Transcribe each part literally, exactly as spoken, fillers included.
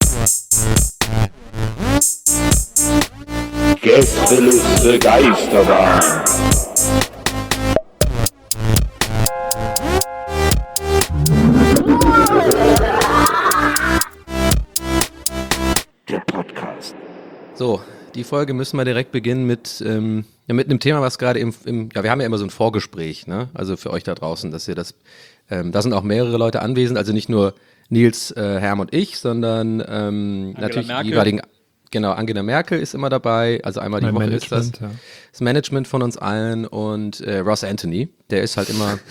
Gästeliste Geisterbahn. Der Podcast. So, die Folge müssen wir direkt beginnen mit, ähm, ja, mit einem Thema, was gerade im, im, ja, wir haben ja immer so ein Vorgespräch, ne? Also für euch da draußen, dass ihr das, ähm, da sind auch mehrere Leute anwesend, also nicht nur Nils, äh, Herm und ich, sondern ähm, natürlich Merkel. die jeweiligen, genau, Angela Merkel ist immer dabei, also einmal die Mein Woche Management, ist das, ja. das Management von uns allen und äh, Ross Anthony, der ist halt immer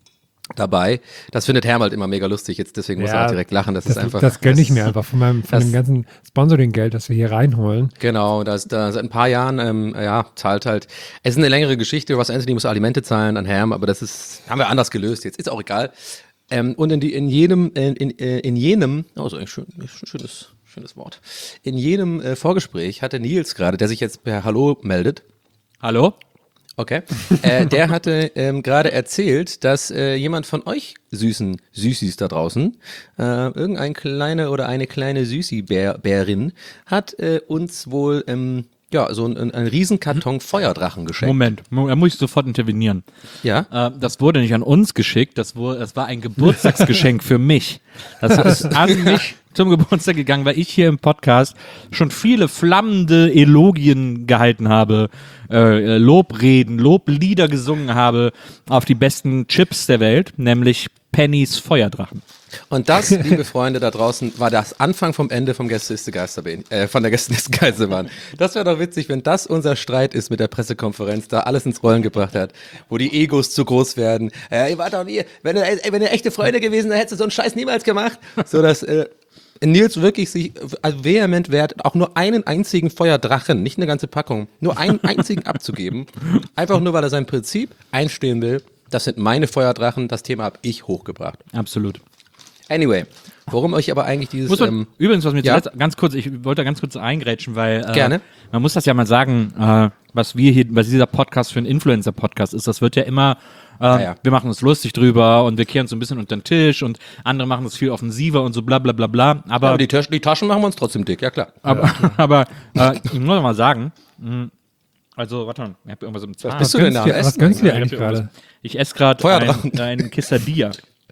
dabei. Das findet Herm halt immer mega lustig, jetzt deswegen muss Ja, er auch direkt lachen, das, Das, ist einfach. das gönne ich das- mir einfach von meinem von das- dem ganzen Sponsoring-Geld, das wir hier reinholen. Genau, das, da seit ein paar Jahren, ähm, ja, zahlt halt, es ist eine längere Geschichte, Ross Anthony muss Alimente zahlen an Herm, aber das ist, haben wir anders gelöst jetzt, ist auch egal. Ähm, und in, die, in jedem, in, in, in jenem, oh, so ein schön, schönes, schönes Wort, in jedem äh, Vorgespräch hatte Nils gerade, der sich jetzt per Hallo meldet, Hallo? okay, äh, der hatte ähm, gerade erzählt, dass äh, jemand von euch süßen Süßis da draußen, äh, irgendein kleine oder eine kleine Süßi-Bärin hat äh, uns wohl ähm, ja so einen ein Riesenkarton Feuerdrachen geschenkt. Moment, Mo- da muss ich sofort intervenieren. Ja. Äh, das wurde nicht an uns geschickt, das, wurde, das war ein Geburtstagsgeschenk für mich. Das ist an mich zum Geburtstag gegangen, weil ich hier im Podcast schon viele flammende Elogien gehalten habe, äh, Lobreden, Loblieder gesungen habe auf die besten Chips der Welt, nämlich Pennys Feuerdrachen. Und das, liebe Freunde da draußen, war das Anfang vom Ende vom Gästeliste Geisterbahn, äh, von der Gästeliste Geisterbahn. Das wäre doch witzig, wenn das unser Streit ist mit der Pressekonferenz, da alles ins Rollen gebracht hat, wo die Egos zu groß werden. Äh, ihr wart doch nie, wenn ihr, ey, wenn ihr echte Freunde gewesen wärt, hättest du so einen Scheiß niemals gemacht. So dass äh, Nils wirklich sich also vehement wehrt, auch nur einen einzigen Feuerdrachen, nicht eine ganze Packung, nur einen einzigen abzugeben. Einfach nur, weil er sein Prinzip einstehen will. Das sind meine Feuerdrachen, das Thema habe ich hochgebracht. Absolut. Anyway, warum euch aber eigentlich dieses... Muss man, ähm, übrigens, was mir ja? zuletzt, ganz kurz, ich wollte da ganz kurz eingrätschen, weil äh, Gerne. man muss das ja mal sagen, äh, was wir hier, was dieser Podcast für ein Influencer-Podcast ist, das wird ja immer, äh, Ah, ja. wir machen uns lustig drüber und wir kehren uns so ein bisschen unter den Tisch und andere machen das viel offensiver und so bla bla bla bla, aber, aber die, Tasch, die Taschen machen wir uns trotzdem dick, ja klar. aber, aber äh, ich muss noch mal sagen, mh, also, warte mal, ich hab irgendwas im Zahn. bist du gönnst denn da dir- am Was Essen? gönnst du dir Ich hab eigentlich irgendwas- gerade? Ich esse gerade Feuerdrachen. ein, ein Quesadilla.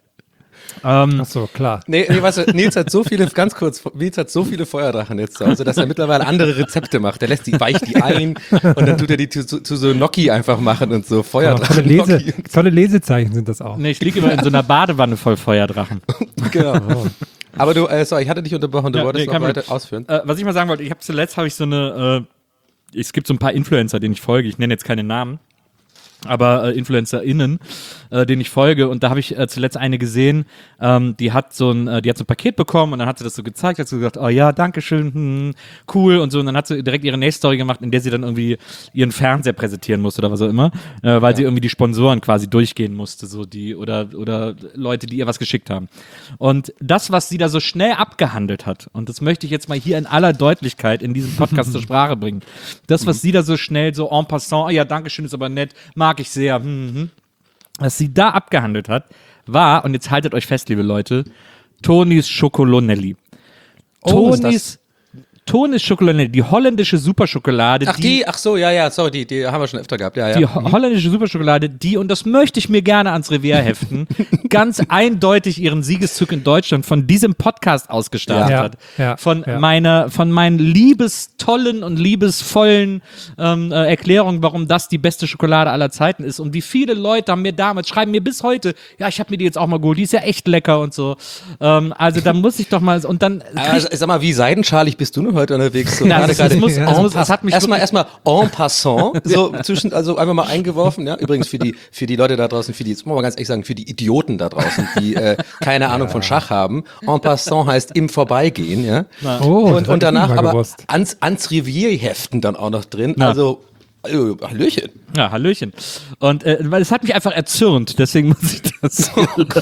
ähm, Ach so, klar. Nee, nee, weißt du, Nils hat so viele, ganz kurz, Nils hat so viele Feuerdrachen jetzt zu Hause, dass er mittlerweile andere Rezepte macht. Der lässt die, weicht die ein und dann tut er die zu, zu, zu so Gnocchi einfach machen und so Aber Feuerdrachen. tolle, Lese, Gnocchi. tolle Lesezeichen sind das auch. nee, ich liege immer in so einer Badewanne voll Feuerdrachen. Genau. Aber du, äh, sorry, ich hatte dich unterbrochen, du Ja, wolltest nee, noch kein weiter Problem. ausführen. Äh, was ich mal sagen wollte, ich habe zuletzt habe ich so eine, äh, es gibt so ein paar Influencer, denen ich folge, ich nenne jetzt keine Namen, aber äh, InfluencerInnen, äh, denen ich folge, und da habe ich äh, zuletzt eine gesehen, ähm, die hat so ein, äh, die hat so ein Paket bekommen und dann hat sie das so gezeigt, hat so gesagt, oh ja, danke schön, hm, cool und so, und dann hat sie direkt ihre nächste Story gemacht, in der sie dann irgendwie ihren Fernseher präsentieren musste oder was auch immer, äh, weil sie irgendwie die Sponsoren quasi durchgehen musste, so die, oder, oder Leute, die ihr was geschickt haben. Und das, was sie da so schnell abgehandelt hat, und das möchte ich jetzt mal hier in aller Deutlichkeit in diesem Podcast zur Sprache bringen, das, was sie da so schnell so en passant, oh ja, danke schön, ist aber nett, mag ich sehr, hm, hm, was sie da abgehandelt hat, war, und jetzt haltet euch fest, liebe Leute, Tonis Schokolonelli. Oh, was ist Tonis, Tonis Schokolonelli, die holländische Superschokolade, Ach, die, ach so, ja, ja, sorry, die, die haben wir schon öfter gehabt, ja, ja. die ho holländische Superschokolade, die, und das möchte ich mir gerne ans Revier heften, ganz eindeutig ihren Siegeszug in Deutschland von diesem Podcast aus gestartet Ja, hat. ja, von ja. meiner, von meinen liebestollen und liebesvollen ähm, äh, Erklärungen, warum das die beste Schokolade aller Zeiten ist. Und wie viele Leute haben mir damals, schreiben mir bis heute, ja, ich habe mir die jetzt auch mal geholt, die ist ja echt lecker und so. Ähm, also da muss ich doch mal, und dann Also, sag mal, wie seidenschalig bist du denn heute unterwegs? So, Na, gerade- es- gerade- es muss- es en muss- es pass- hat mich erstmal, wirklich- erstmal en passant, so zwischen, also einfach mal eingeworfen, ja. Übrigens für die, für die Leute da draußen, für die, jetzt muss man mal ganz ehrlich sagen, für die Idioten da draußen, die äh, keine Ahnung von Schach haben. En passant heißt im Vorbeigehen, ja. Oh, und, das und hab ich danach nicht mal aber gewusst. ans, ans Revier heften dann auch noch drin. Na. Also, äh, Hallöchen. Ja, Hallöchen. Und äh, weil es hat mich einfach erzürnt, deswegen muss ich das.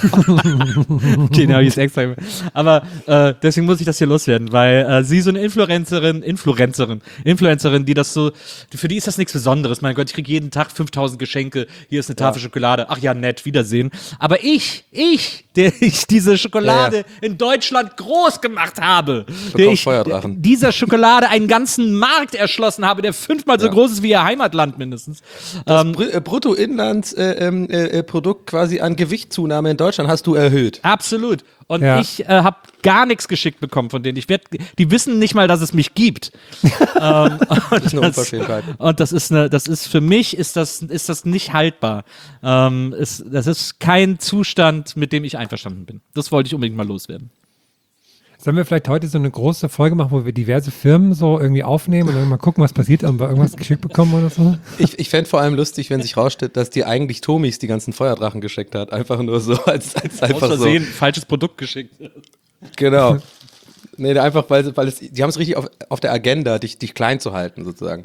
Okay, den habe ich jetzt extra gemacht. Aber äh, deswegen muss ich das hier loswerden, weil äh, sie so eine Influencerin, Influencerin, Influencerin, die das so, für die ist das nichts Besonderes. Mein Gott, ich kriege jeden Tag fünftausend Geschenke, hier ist eine Tafel Schokolade, ach ja, nett, Wiedersehen. Aber ich, ich, der ich diese Schokolade Ja, in Deutschland groß gemacht habe. Der Bekommt ich Feuerdrachen. dieser Schokolade einen ganzen Markt erschlossen habe, der fünfmal so Ja. groß ist wie ihr Heimatland mindestens. Das Ähm, Br- äh, Bruttoinlandsprodukt äh, ähm, äh, äh, Produkt quasi an Gewichtszunahme in Deutschland hast du erhöht. absolut. Und Ja. ich äh, habe gar nichts geschickt bekommen von denen. Ich werd, die wissen nicht mal, dass es mich gibt. ähm, Das ist eine Unverschämtheit. Und das ist eine, das ist für mich ist das, ist das nicht haltbar. Ähm, ist, das ist kein Zustand, mit dem ich einverstanden bin. Das wollte ich unbedingt mal loswerden. Sollen wir vielleicht heute so eine große Folge machen, wo wir diverse Firmen so irgendwie aufnehmen und dann mal gucken, was passiert, ob wir irgendwas geschickt bekommen oder so? Ich, ich fände vor allem lustig, wenn sich rausstellt, dass die eigentlich Tomis die ganzen Feuerdrachen geschickt hat. Einfach nur so, als, als Aus einfach so. Versehen falsches Produkt geschickt. Genau. Nee, einfach, weil, weil es, die haben es richtig auf, auf der Agenda, dich, dich klein zu halten, sozusagen.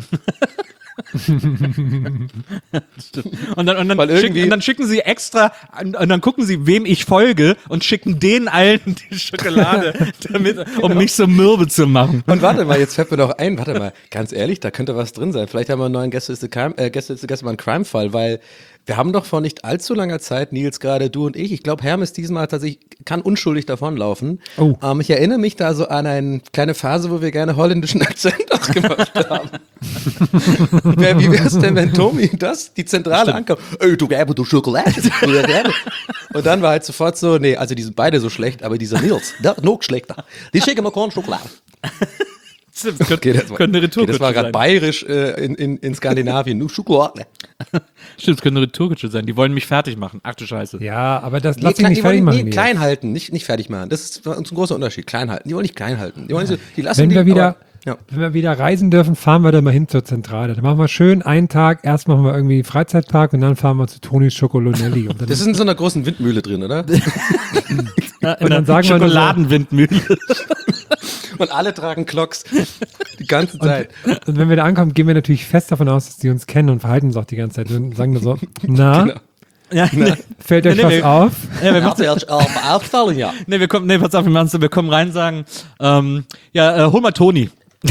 Und dann, und, dann Weil schicken, irgendwie- und dann schicken sie extra, und, und dann gucken sie, wem ich folge und schicken denen allen die Schokolade, damit, um mich so mürbe zu machen. Und warte mal, jetzt fällt mir doch ein, warte mal, ganz ehrlich, da könnte was drin sein. Vielleicht haben wir einen neuen Gäste ist Crime, äh, Gäste ist Gäste mal einen Crime-Fall, weil wir haben doch vor nicht allzu langer Zeit, Nils, gerade du und ich, ich glaube, Hermes diesmal tatsächlich kann unschuldig davonlaufen. Oh. Ähm, ich erinnere mich da so an eine kleine Phase, wo wir gerne holländischen Akzent auch gemacht haben. Wer, wie wär's denn, wenn Tommy das, die Zentrale ankommt? Ey, du gäbe du Schokolade. Und dann war halt sofort so, nee, also die sind beide so schlecht, aber dieser Nils, der noch schlechter. Die schicken mir Korn Schokolade. Stimmt, das könnte, Okay, das war, könnte eine okay, das war Retourkutsche gerade sein. bayerisch äh, in, in, in Skandinavien. Nur Schokolade. Stimmt, das könnte eine Retourkutsche sein. Die wollen mich fertig machen. Ach du Scheiße. Ja, aber das Nee, lass dich klein, nicht die wollen fertig machen. nee, Nils. klein halten, nicht, nicht fertig machen. Das ist für uns ein großer Unterschied. Klein halten. Die wollen nicht klein halten. Die, wollen nicht so, die lassen Wenn die, wir wieder, aber, ja. wenn wir wieder reisen dürfen, fahren wir da mal hin zur Zentrale. Dann machen wir schön einen Tag, erst machen wir irgendwie Freizeitpark und dann fahren wir zu Tonis Schokolonelli. Und dann, Das ist in so einer großen Windmühle drin, oder? Ja, in Und dann einer sagen wir nur so- Schokoladenwindmühle. Und alle tragen Klocks. Die ganze Zeit. und wenn wir da ankommen, gehen wir natürlich fest davon aus, dass die uns kennen und verhalten uns auch die ganze Zeit. Und sagen nur so, na, Genau. Ja, nee, fällt euch Nee, nee, was wir- auf? ja, wir machen, auffallen, ja. nee, wir kommen, nee, pass auf, wir machen's so, wir kommen rein und sagen, ähm, ja, äh, hol mal Toni.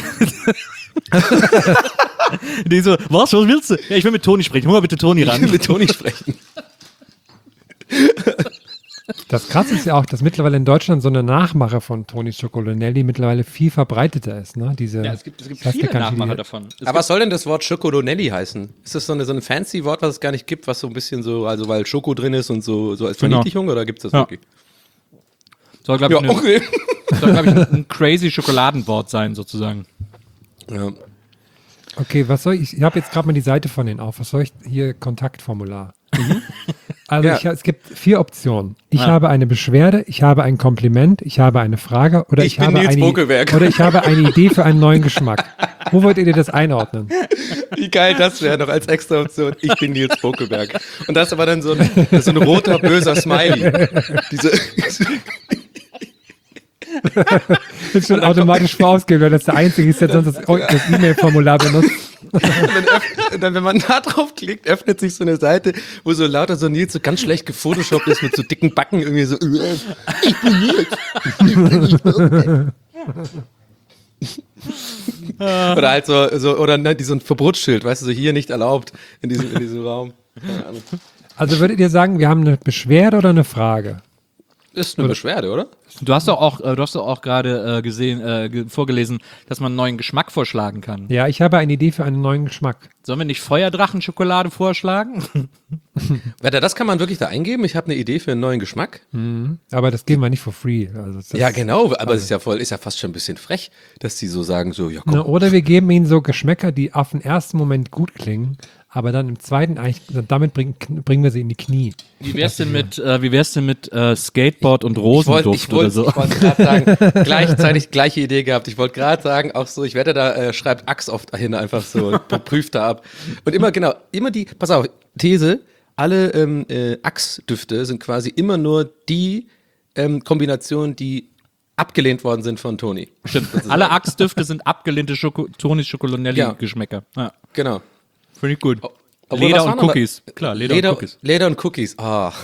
Die so, was, was willst du? Ja, ich will mit Toni sprechen, hol mal bitte Toni Ich will ran. mit Toni sprechen. Das Krasse ist ja auch, dass mittlerweile in Deutschland so eine Nachmache von Tonis Schokolonelli mittlerweile viel verbreiteter ist. Ne? Diese, Ja, es gibt, es gibt ich weiß viele gar nicht, wie die- Nachmacher davon. Es Aber was soll denn das Wort Schokolonelli heißen? Ist das so, eine, so ein fancy Wort, was es gar nicht gibt, was so ein bisschen so, also weil Schoko drin ist und so, so als Genau. Verniedlichung, oder gibt es das Ja. wirklich? soll, glaube ich, Ja, eine- okay. soll, glaub ich, ein, ein crazy Schokoladenwort sein, sozusagen. Ja. Okay, was soll ich? Ich habe jetzt gerade mal die Seite von denen auf. Was soll ich hier? Kontaktformular. Also Ja. ich, es gibt vier Optionen. Ich Ah. habe eine Beschwerde, ich habe ein Kompliment, ich habe eine Frage oder Ich ich, bin habe Nils eine Bokelberg. oder ich habe eine Idee für einen neuen Geschmack. Wo wollt ihr das einordnen? Wie geil das wäre noch als extra Option. Ich bin Nils Bokelberg. Und das ist aber dann so ein, das ist so ein roter, böser Smiley. Diese, Ist schon automatisch vorausgewählt, weil das der Einzige ist, der sonst das, das E-Mail-Formular benutzt. und dann, öff- und dann, wenn man da drauf klickt, öffnet sich so eine Seite, wo so lauter so Nils so ganz schlecht gefotoshoppt ist mit so dicken Backen irgendwie so. Ich bin Nils. Ich bin Nils Bokelberg. Oder halt so, so oder ne, die so ein Verbotsschild, weißt du, so hier nicht erlaubt in diesem, in diesem Raum. Keine Ahnung. Also würdet ihr sagen, wir haben eine Beschwerde oder eine Frage? Ist eine Beschwerde, oder? Du hast doch auch, äh, du hast doch auch gerade äh, gesehen, äh, ge vorgelesen, dass man einen neuen Geschmack vorschlagen kann. Ja, ich habe eine Idee für einen neuen Geschmack. Sollen wir nicht Feuerdrachenschokolade vorschlagen? Warte, das kann man wirklich da eingeben? Ich habe eine Idee für einen neuen Geschmack. Aber das geben wir nicht for free. Also das, Ja, genau, aber es ist ja voll, ist ja fast schon ein bisschen frech, dass die so sagen, so, ja komm. Ne, oder wir geben ihnen so Geschmäcker, die auf den ersten Moment gut klingen, aber dann im zweiten eigentlich, damit bringen, bringen wir sie in die Knie. Wie wär's denn mit, äh, wie wär's denn mit äh, Skateboard und Ich wollte Rosenduft ich wollt, oder so? ich wollt gerade sagen, gleichzeitig gleiche Idee gehabt. Ich wollte gerade sagen, auch so, ich wette, da äh, schreibt Axe oft dahin einfach so, prüft da ab. Und immer, genau, immer die, pass auf, These, alle ähm, äh, Axe-Düfte sind quasi immer nur die ähm, Kombinationen, die abgelehnt worden sind von Toni. Stimmt. Alle Axtdüfte sind abgelehnte Schoko Tonis Schokolonelli-Geschmäcker. Ja. Genau. Finde ich gut. Obwohl, Leder was und waren aber- Cookies. Klar, Leder, Leder, und Cookies. Leder und Cookies. Ah.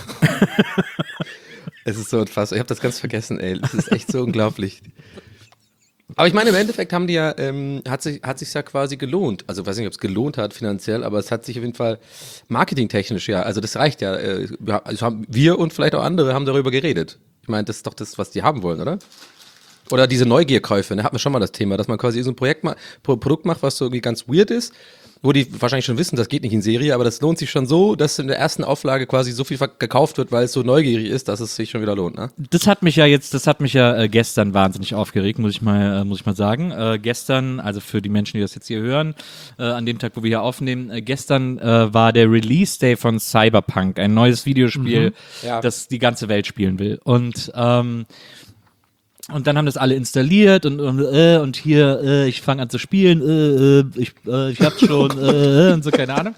Es ist so unfassbar. Ich habe das ganz vergessen, ey. Das ist echt so unglaublich. Aber ich meine, im Endeffekt haben die ja, ähm, hat sich hat sich's ja quasi gelohnt. Also weiß nicht, ob es gelohnt hat finanziell, aber es hat sich auf jeden Fall marketingtechnisch ja, also das reicht ja. Äh, wir, also haben wir und vielleicht auch andere haben darüber geredet. Ich meine, das ist doch das, was die haben wollen, oder? Oder diese Neugierkäufe, da hatten wir schon mal das Thema, dass man quasi so ein Projekt ma- Pro- Produkt macht, was so irgendwie ganz weird ist, wo die wahrscheinlich schon wissen, das geht nicht in Serie, aber das lohnt sich schon so, dass in der ersten Auflage quasi so viel verk- gekauft wird, weil es so neugierig ist, dass es sich schon wieder lohnt, ne? Das hat mich ja jetzt, das hat mich ja äh, gestern wahnsinnig aufgeregt, muss ich mal, äh, muss ich mal sagen. Äh, gestern, also für die Menschen, die das jetzt hier hören, äh, an dem Tag, wo wir hier aufnehmen, äh, gestern äh, war der Release Day von Cyberpunk, ein neues Videospiel, Mhm. Ja. das die ganze Welt spielen will. Und ähm, Und dann haben das alle installiert und, und, äh, und hier, äh, ich fange an zu spielen, äh, äh, ich, äh, ich hab's schon, äh, äh, und so, keine Ahnung.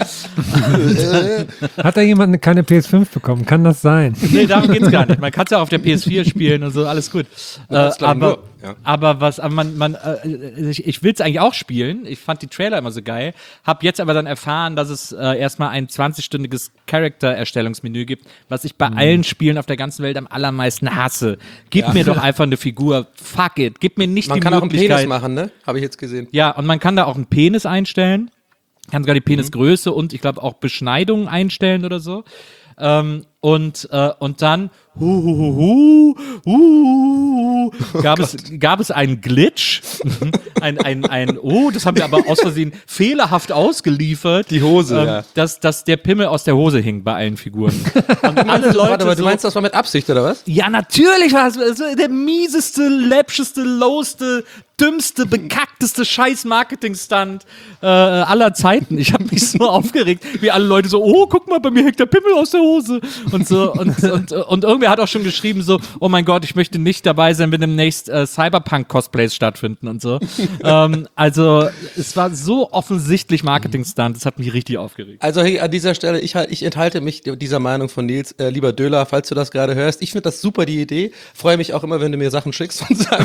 Hat da jemand keine P S fünf bekommen? Kann das sein? Nee, darum geht's gar nicht. Man kann es ja auf der P S vier spielen und so, alles gut. Äh, Ja, das glaub ich aber, nur, ja. aber was, aber man, man, äh, ich, ich will's eigentlich auch spielen. Ich fand die Trailer immer so geil. Hab jetzt aber dann erfahren, dass es äh, erstmal ein zwanzig-stündiges Charakter-Erstellungsmenü gibt, was ich bei Mhm. allen Spielen auf der ganzen Welt am allermeisten hasse. Gib mir doch einfach eine Figur. Fuck it. Gib mir nicht Man die kann auch einen Möglichkeit. Penis machen, ne? Habe ich jetzt gesehen. Ja, und man kann da auch einen Penis einstellen. Kann sogar die Penisgröße und ich glaube auch Beschneidung einstellen oder so. Ähm, und, äh, und dann hu, hu, hu, hu, hu, hu, gab, es, gab es einen Glitch. ein, ein, ein, oh, das haben wir aber aus Versehen fehlerhaft ausgeliefert. Die Hose, ähm, ja. dass, dass der Pimmel aus der Hose hing bei allen Figuren. Und alle Leute Warte mal, du so, meinst, das war mit Absicht, oder was? ja, natürlich war es es war der mieseste, läppscheste, lowste, dümmste, bekackteste Scheiß-Marketing-Stunt äh, aller Zeiten. Ich habe mich so aufgeregt, wie alle Leute so, oh, guck mal, bei mir hängt der Pimmel aus der Hose. Und so, und, und, und irgendwer hat auch schon geschrieben so, oh mein Gott, ich möchte nicht dabei sein, wenn demnächst äh, Cyberpunk-Cosplays stattfinden und so. ähm, also, es war so offensichtlich Marketing-Stunt, das hat mich richtig aufgeregt. Also hey, an dieser Stelle, ich, halt- ich enthalte mich dieser Meinung von Nils. Äh, lieber Döler, falls du das gerade hörst, ich finde das super, die Idee. Freue mich auch immer, wenn du mir Sachen schickst und sag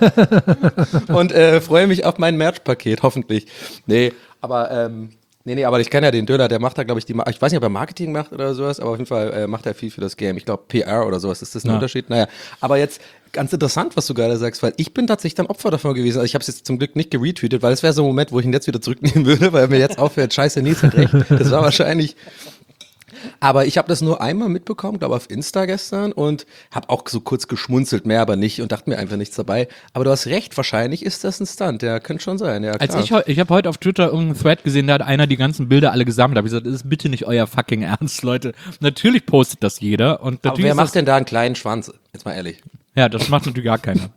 und äh, freue mich auf mein Merch-Paket, hoffentlich. Nee, aber ähm, nee, nee, aber ich kenne ja den Döler, der macht da, glaube ich, die, Ma- ich weiß nicht, ob er Marketing macht oder sowas, aber auf jeden Fall äh, macht er viel für das Game. Ich glaube, P R oder sowas, ist das ein Ja. Unterschied? Naja, aber jetzt ganz interessant, was du gerade sagst, weil ich bin tatsächlich dann Opfer davon gewesen. Also ich habe es jetzt zum Glück nicht geretweetet, weil es wäre so ein Moment, wo ich ihn jetzt wieder zurücknehmen würde, weil er mir jetzt aufhört, scheiße, Nils hat recht. Das war wahrscheinlich... Aber ich habe das nur einmal mitbekommen, glaube auf Insta gestern und habe auch so kurz geschmunzelt, mehr aber nicht und dachte mir einfach nichts dabei. Aber du hast recht, wahrscheinlich ist das ein Stunt, ja, könnte schon sein, ja klar. Als ich, heu- ich habe heute auf Twitter irgendeinen Thread gesehen, da hat einer die ganzen Bilder alle gesammelt. Da habe ich gesagt, das ist bitte nicht euer fucking Ernst, Leute. Natürlich postet das jeder. Und aber natürlich wer ist macht das, denn da einen kleinen Schwanz? Jetzt mal ehrlich. ja, das macht natürlich gar keiner.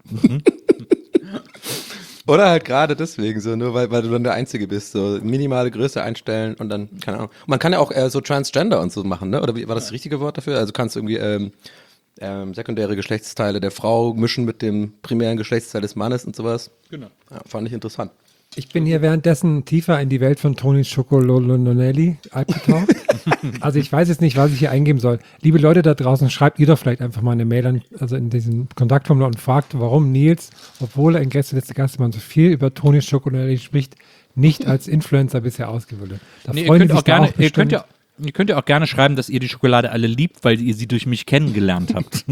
Oder halt gerade deswegen so, nur weil, weil du dann der Einzige bist, so minimale Größe einstellen und dann, keine Ahnung. Man kann ja auch äh, so Transgender und so machen, ne? Oder wie, war das das richtige Wort dafür? Also du kannst irgendwie ähm, ähm, sekundäre Geschlechtsteile der Frau mischen mit dem primären Geschlechtsteil des Mannes und sowas. Genau. Ja, fand ich interessant. Ich bin hier währenddessen tiefer in die Welt von Toni Chocolonelli abgetaucht. Also ich weiß jetzt nicht, was ich hier eingeben soll. Liebe Leute da draußen, schreibt ihr doch vielleicht einfach mal eine Mail an, also in diesem Kontaktformular und fragt, warum Nils, obwohl er in Gästeliste Gastmann so viel über Toni Chocolonelli spricht, nicht als Influencer bisher ausgewählt wird. Da Nee, ihr freuen könnt die sich auch da gerne, ihr bestimmt. könnt ja, ihr könnt ja auch gerne schreiben, dass ihr die Schokolade alle liebt, weil ihr sie durch mich kennengelernt habt.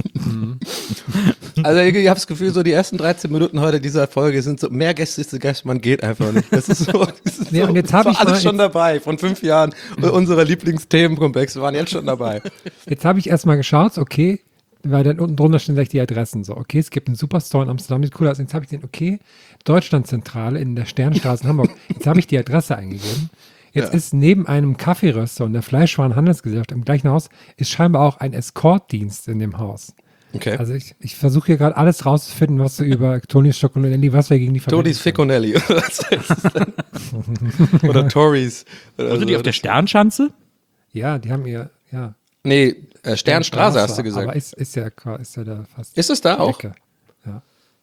Also ich, ich habe das Gefühl, so die ersten dreizehn Minuten heute dieser Folge sind so, mehr Gäste ist der Gast, man geht einfach nicht. Das ist so, das ist Nee, so und jetzt das hab war ich alles mal- schon dabei. Von fünf Jahren unserer Lieblingsthemenkomplexe waren jetzt schon dabei. Jetzt habe ich erstmal geschaut, okay, weil dann unten drunter stehen gleich die Adressen. So, okay, es gibt einen Superstore in Amsterdam, sieht cool aus. Jetzt habe ich den, okay, Deutschlandzentrale in der Sternstraße in Hamburg. Jetzt habe ich die Adresse eingegeben. Jetzt Ja. ist neben einem Kaffeeröster und der Fleischwarenhandelsgesellschaft im gleichen Haus ist scheinbar auch ein Escortdienst in dem Haus. Okay. Also ich, ich versuche hier gerade alles rauszufinden, was du über Tonis Schokolonelli, was wir gegen die verwenden Todis können. Ficonelli. Oder was heißt das denn? Oder Tories. Oder Sind so. die auf der Sternschanze? Ja, die haben ihr, ja. Nee, äh, Sternstraße hast du gesagt. Aber ist, ist, ja, qua- ist ja da fast Ist es da die auch? Ecke. Ja,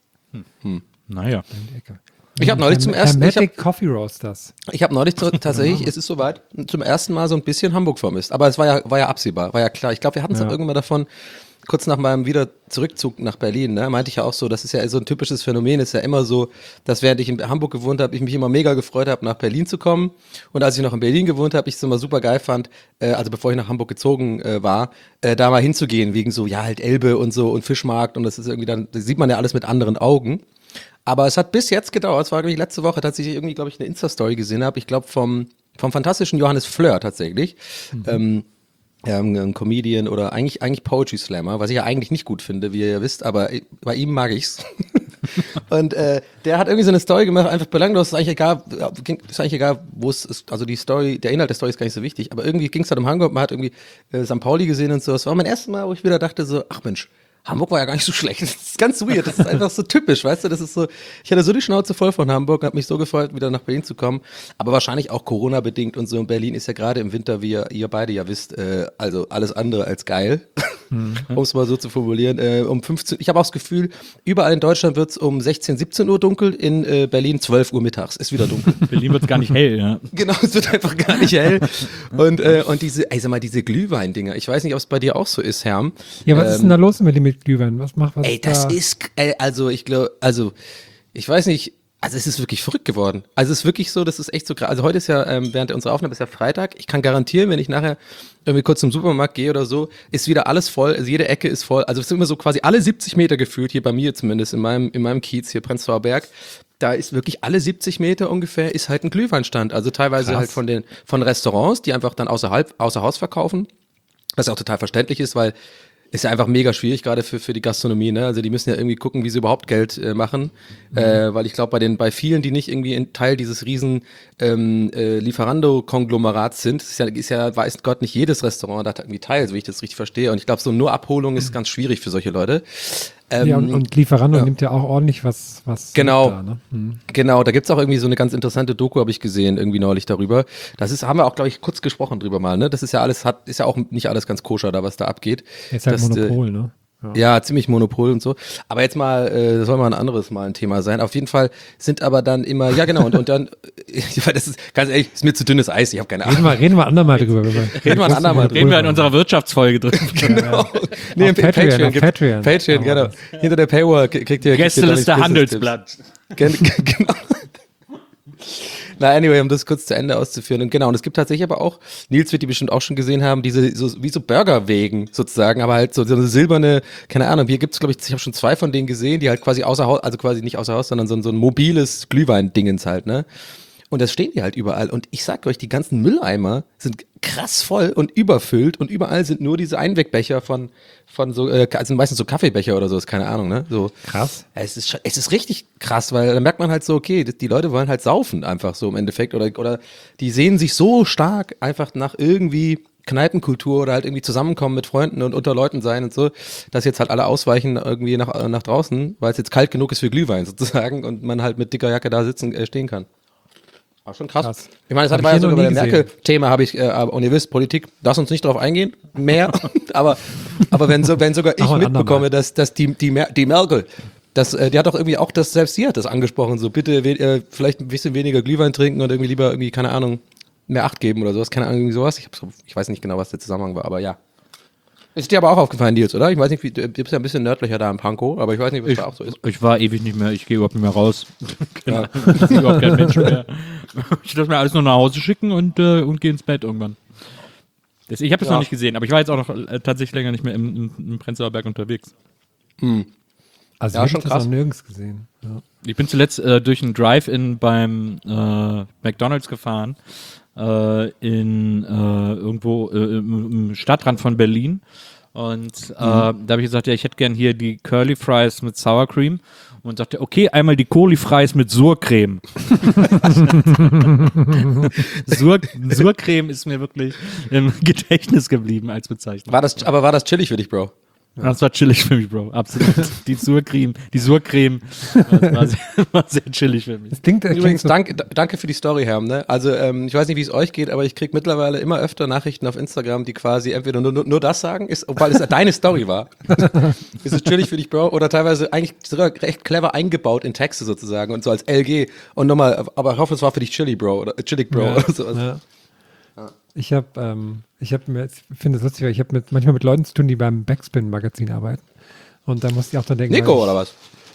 Naja. in die Ecke. Ich habe neulich zum ersten ich hab, Hermetic Coffee Roasters. ich hab neulich zu, tatsächlich, es ist soweit, zum ersten Mal so ein bisschen Hamburg vermisst. Aber es war ja, war ja absehbar, war ja klar. Ich glaube, wir hatten es Ja. auch irgendwann mal davon, kurz nach meinem wieder Zurückzug nach Berlin, ne, meinte ich ja auch so, das ist ja so ein typisches Phänomen, ist ja immer so, dass während ich in Hamburg gewohnt habe, ich mich immer mega gefreut habe, nach Berlin zu kommen. Und als ich noch in Berlin gewohnt habe, ich es immer super geil fand, äh, also bevor ich nach Hamburg gezogen äh, war, äh, da mal hinzugehen, wegen so, ja, halt Elbe und so und Fischmarkt und das ist irgendwie dann, das sieht man ja alles mit anderen Augen. Aber es hat bis jetzt gedauert. Es war, glaube ich, letzte Woche tatsächlich irgendwie, glaube ich, eine Insta-Story gesehen habe. Ich glaube, vom, vom fantastischen Johannes Fleur tatsächlich. Mhm. Ähm, ähm, ein Comedian oder eigentlich, eigentlich Poetry Slammer, was ich ja eigentlich nicht gut finde, wie ihr ja wisst, aber bei ihm mag ich's. Und äh, der hat irgendwie so eine Story gemacht, einfach belanglos, ist eigentlich egal, ist eigentlich egal, wo es ist, also die Story, der Inhalt der Story ist gar nicht so wichtig, aber irgendwie ging es halt um Hamburg, man hat irgendwie äh, Sankt Pauli gesehen und so, das war mein erstes Mal, wo ich wieder dachte so, ach Mensch, Hamburg war ja gar nicht so schlecht. Das ist ganz weird. Das ist einfach so typisch, weißt du? Das ist so, ich hatte so die Schnauze voll von Hamburg, habe mich so gefreut, wieder nach Berlin zu kommen. Aber wahrscheinlich auch Corona-bedingt und so. Und Berlin ist ja gerade im Winter, wie ihr, ihr beide ja wisst, äh, also alles andere als geil. Mhm. Um es mal so zu formulieren. Äh, um fünfzehn, ich habe auch das Gefühl, überall in Deutschland wird es um sechzehn, siebzehn Uhr dunkel, in äh, Berlin zwölf Uhr mittags. Ist wieder dunkel. Berlin wird gar nicht hell, ja. Genau, es wird einfach gar nicht hell. Und, äh, und diese, ey, sag mal, diese Glühwein-Dinger, ich weiß nicht, ob es bei dir auch so ist, Herm. Ja, was ähm, ist denn da los mit dem mit Glühwein? Was macht was? Ey, das da? ist, ey, also ich glaube, also ich weiß nicht, also es ist wirklich verrückt geworden. Also es ist wirklich so, das ist echt so krass. Also heute ist ja, ähm, während unserer Aufnahme ist ja Freitag. Ich kann garantieren, wenn ich nachher irgendwie kurz zum Supermarkt gehe oder so, ist wieder alles voll. Also jede Ecke ist voll. Also es sind immer so quasi alle siebzig Meter gefühlt, hier bei mir zumindest, in meinem, in meinem Kiez hier, Prenzlauer Berg. Da ist wirklich alle siebzig Meter ungefähr ist halt ein Glühweinstand. Also teilweise Krass. halt von den, von Restaurants, die einfach dann außerhalb, außer Haus verkaufen. Was auch total verständlich ist, weil ist ja einfach mega schwierig, gerade für, für die Gastronomie, ne? Also die müssen ja irgendwie gucken, wie sie überhaupt Geld äh, machen. Mhm. Äh, weil ich glaube, bei den, bei vielen, die nicht irgendwie ein Teil dieses riesen ähm, äh, Lieferando-Konglomerats sind, ist ja, ist ja, weiß Gott, nicht jedes Restaurant hat irgendwie Teil, so wie ich das richtig verstehe. Und ich glaube, so nur Abholung ist ganz schwierig für solche Leute. Ähm, ja, und, und Lieferando ja. nimmt ja auch ordentlich was. was Genau, da, ne? hm. genau. Da gibt's auch irgendwie so eine ganz interessante Doku, habe ich gesehen, irgendwie neulich darüber. Das ist, haben wir auch, glaube ich, kurz gesprochen drüber mal. Ne, das ist ja alles, hat, ist ja auch nicht alles ganz koscher da, was da abgeht. Ist halt das, Monopol, äh, ne? Ja, ziemlich Monopol und so. Aber jetzt mal, äh, das soll mal ein anderes Mal ein Thema sein. Auf jeden Fall sind aber dann immer, ja genau, und, und dann, äh, das ist ganz ehrlich, ist mir zu dünnes Eis, ich habe keine Ahnung. Reden wir, reden wir andermal drüber. Reden wir ein andermal drüber. Reden wir in unserer Wirtschaftsfolge drüber. Genau. Nee, auf Patreon, Patreon, auf gibt- Patreon. Patreon, genau. Hinter der Paywall kriegt ihr kriegt ihr Gästeliste dann die Handelsblatt. Gen- Genau. Na, anyway, um das kurz zu Ende auszuführen. Und genau, und es gibt tatsächlich aber auch, Nils wird die bestimmt auch schon gesehen haben, diese, so, wie so Burgerwegen sozusagen, aber halt so, so eine silberne, keine Ahnung, hier gibt's, glaube ich, ich habe schon zwei von denen gesehen, die halt quasi außer Haus, also quasi nicht außer Haus, sondern so, ein- so ein mobiles Glühwein-Dingens halt, ne? Und das stehen die halt überall. Und ich sag euch, die ganzen Mülleimer sind krass voll und überfüllt und überall sind nur diese Einwegbecher von, von so, äh, also meistens so Kaffeebecher oder so, ist keine Ahnung, ne? So. Krass. Es ist, schon- es ist richtig krass, weil da merkt man halt so, okay, die Leute wollen halt saufen einfach so im Endeffekt oder, oder die sehen sich so stark einfach nach irgendwie Kneipenkultur oder halt irgendwie zusammenkommen mit Freunden und unter Leuten sein und so, dass jetzt halt alle ausweichen irgendwie nach, nach draußen, weil es jetzt kalt genug ist für Glühwein sozusagen und man halt mit dicker Jacke da sitzen, äh, stehen kann. War schon krass. Krass. Ich meine, das Hab hat war ja ich hier sogar bei noch der nie gesehen. Merkel-Thema, habe ich, äh, aber- und ihr wisst, Politik, lass uns nicht drauf eingehen, mehr, aber, aber wenn, so, wenn sogar ich Auch ein mitbekomme, andermal. dass, dass die, die, Mer die Merkel, das, äh, die hat doch irgendwie auch das, selbst sie hat das angesprochen, so bitte we äh, vielleicht ein bisschen weniger Glühwein trinken und irgendwie lieber irgendwie, keine Ahnung, mehr Acht geben oder sowas, keine Ahnung, irgendwie sowas. Ich, hab's, ich weiß nicht genau, was der Zusammenhang war, aber ja. Ist dir aber auch aufgefallen, Nils, oder? Ich weiß nicht, wie, du bist ja ein bisschen nördlicher da in Pankow, aber ich weiß nicht, was Ich, da auch so ist. ich war ewig nicht mehr, ich gehe überhaupt nicht mehr raus. Ja. Ich sehe überhaupt kein Mensch mehr. Ich lasse mir alles nur nach Hause schicken und, äh, und gehe ins Bett irgendwann. Das, ich habe es Ja. noch nicht gesehen, aber ich war jetzt auch noch äh, tatsächlich länger nicht mehr im, im, im Prenzlauer Berg unterwegs. Also Ja, ich schon habe das krass. noch nirgends gesehen. Ja. Ich bin zuletzt äh, durch einen Drive-In beim äh, McDonalds gefahren, äh, in äh, irgendwo äh, im, im Stadtrand von Berlin. Und äh, da habe ich gesagt, ja, ich hätte gern hier die Curly Fries mit Sour Cream. Und sagte, okay, einmal die Curly Fries mit Surcreme. Sur Surcreme ist mir wirklich im Gedächtnis geblieben als Bezeichnung. War das, aber war das chillig für dich, Bro? Das war chillig für mich, Bro. Absolut. Die Surcreme, die Surcreme war, war, sehr, war sehr chillig für mich. Das klingt, das klingt Übrigens, so, danke, da- danke für die Story, Herm. Ne? Also ähm, ich weiß nicht, wie es euch geht, aber ich kriege mittlerweile immer öfter Nachrichten auf Instagram, die quasi entweder nur, nur, nur das sagen, ist, weil es deine Story war. Ist es chillig für dich, Bro? Oder teilweise eigentlich sogar recht clever eingebaut in Texte sozusagen und so als L G. Und nochmal, aber ich hoffe, es war für dich chillig, Bro. Oder äh, chillig, Bro. Ja, Oder so. ja. Ich habe, ähm, ich habe mir, ich finde es lustig, weil ich habe mit, manchmal mit Leuten zu tun, die beim Backspin-Magazin arbeiten. Und da musste ich auch dann denken, Nico, weil ich, oder was?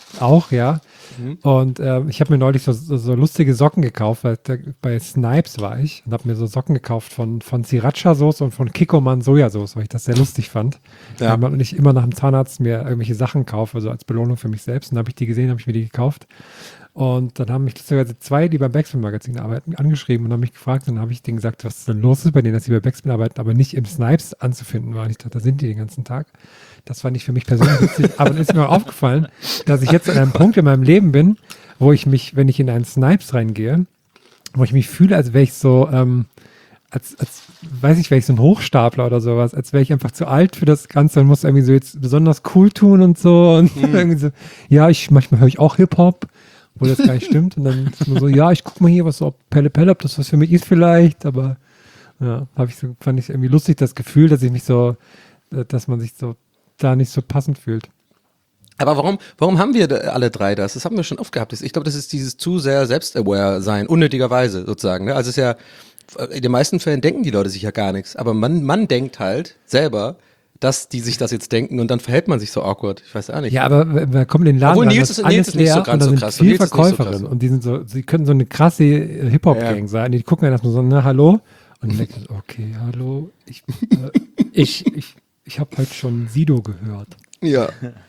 Auch, ja. Und äh, ich habe mir neulich so, so, so lustige Socken gekauft, weil da, bei Snipes war ich und habe mir so Socken gekauft von, von Sriracha-Sauce und von Kikkoman Sojasauce, weil ich das sehr lustig fand. Ja. Weil ich immer nach dem Zahnarzt mir irgendwelche Sachen kaufe, also als Belohnung für mich selbst. Und dann habe ich die gesehen, habe ich mir die gekauft. Und dann haben mich lustigerweise zwei, die beim Backspin-Magazin arbeiten, angeschrieben und haben mich gefragt. Und dann habe ich denen gesagt, was denn los ist bei denen, dass sie bei Backspin arbeiten, aber nicht im Snipes anzufinden waren. Ich dachte, da sind die den ganzen Tag. Das fand ich für mich persönlich witzig. Aber dann ist mir auch aufgefallen, dass ich jetzt an einem Punkt in meinem Leben bin, wo ich mich, wenn ich in einen Snipes reingehe, wo ich mich fühle, als wäre ich so, ähm, als, als, weiß ich, wäre ich so ein Hochstapler oder sowas, als wäre ich einfach zu alt für das Ganze und muss irgendwie so jetzt besonders cool tun und so. Und Mhm. irgendwie so, ja, ich, manchmal höre ich auch Hip-Hop, wo das gar nicht stimmt. Und dann ist man so, ja, ich guck mal hier, was so, ob Pelle Pelle, ob das was für mich ist vielleicht, aber ja, habe ich so, fand ich irgendwie lustig, das Gefühl, dass ich mich so, dass man sich so da nicht so passend fühlt. Aber warum, warum haben wir da alle drei das? Das haben wir schon oft gehabt. Ich glaube, das ist dieses zu sehr selbst-aware sein, unnötigerweise sozusagen. Ne? Also es ist ja, in den meisten Fällen denken die Leute sich ja gar nichts. Aber man, man denkt halt selber, dass die sich das jetzt denken und dann verhält man sich so awkward. Ich weiß auch nicht. Ja, aber man kommt in den Laden, Obwohl, rein, Nils das ist- alles Nils ist nicht leer so ganz und da so sind krass. viele Nils ist nicht so Verkäuferinnen krass. und die sind so, sie können so eine krasse Hip-Hop-Gang Ja. sein. Die gucken dann erstmal so, na, hallo? Und dann denken, okay, hallo, ich, äh, ich, ich, ich habe halt schon Sido gehört. Ja.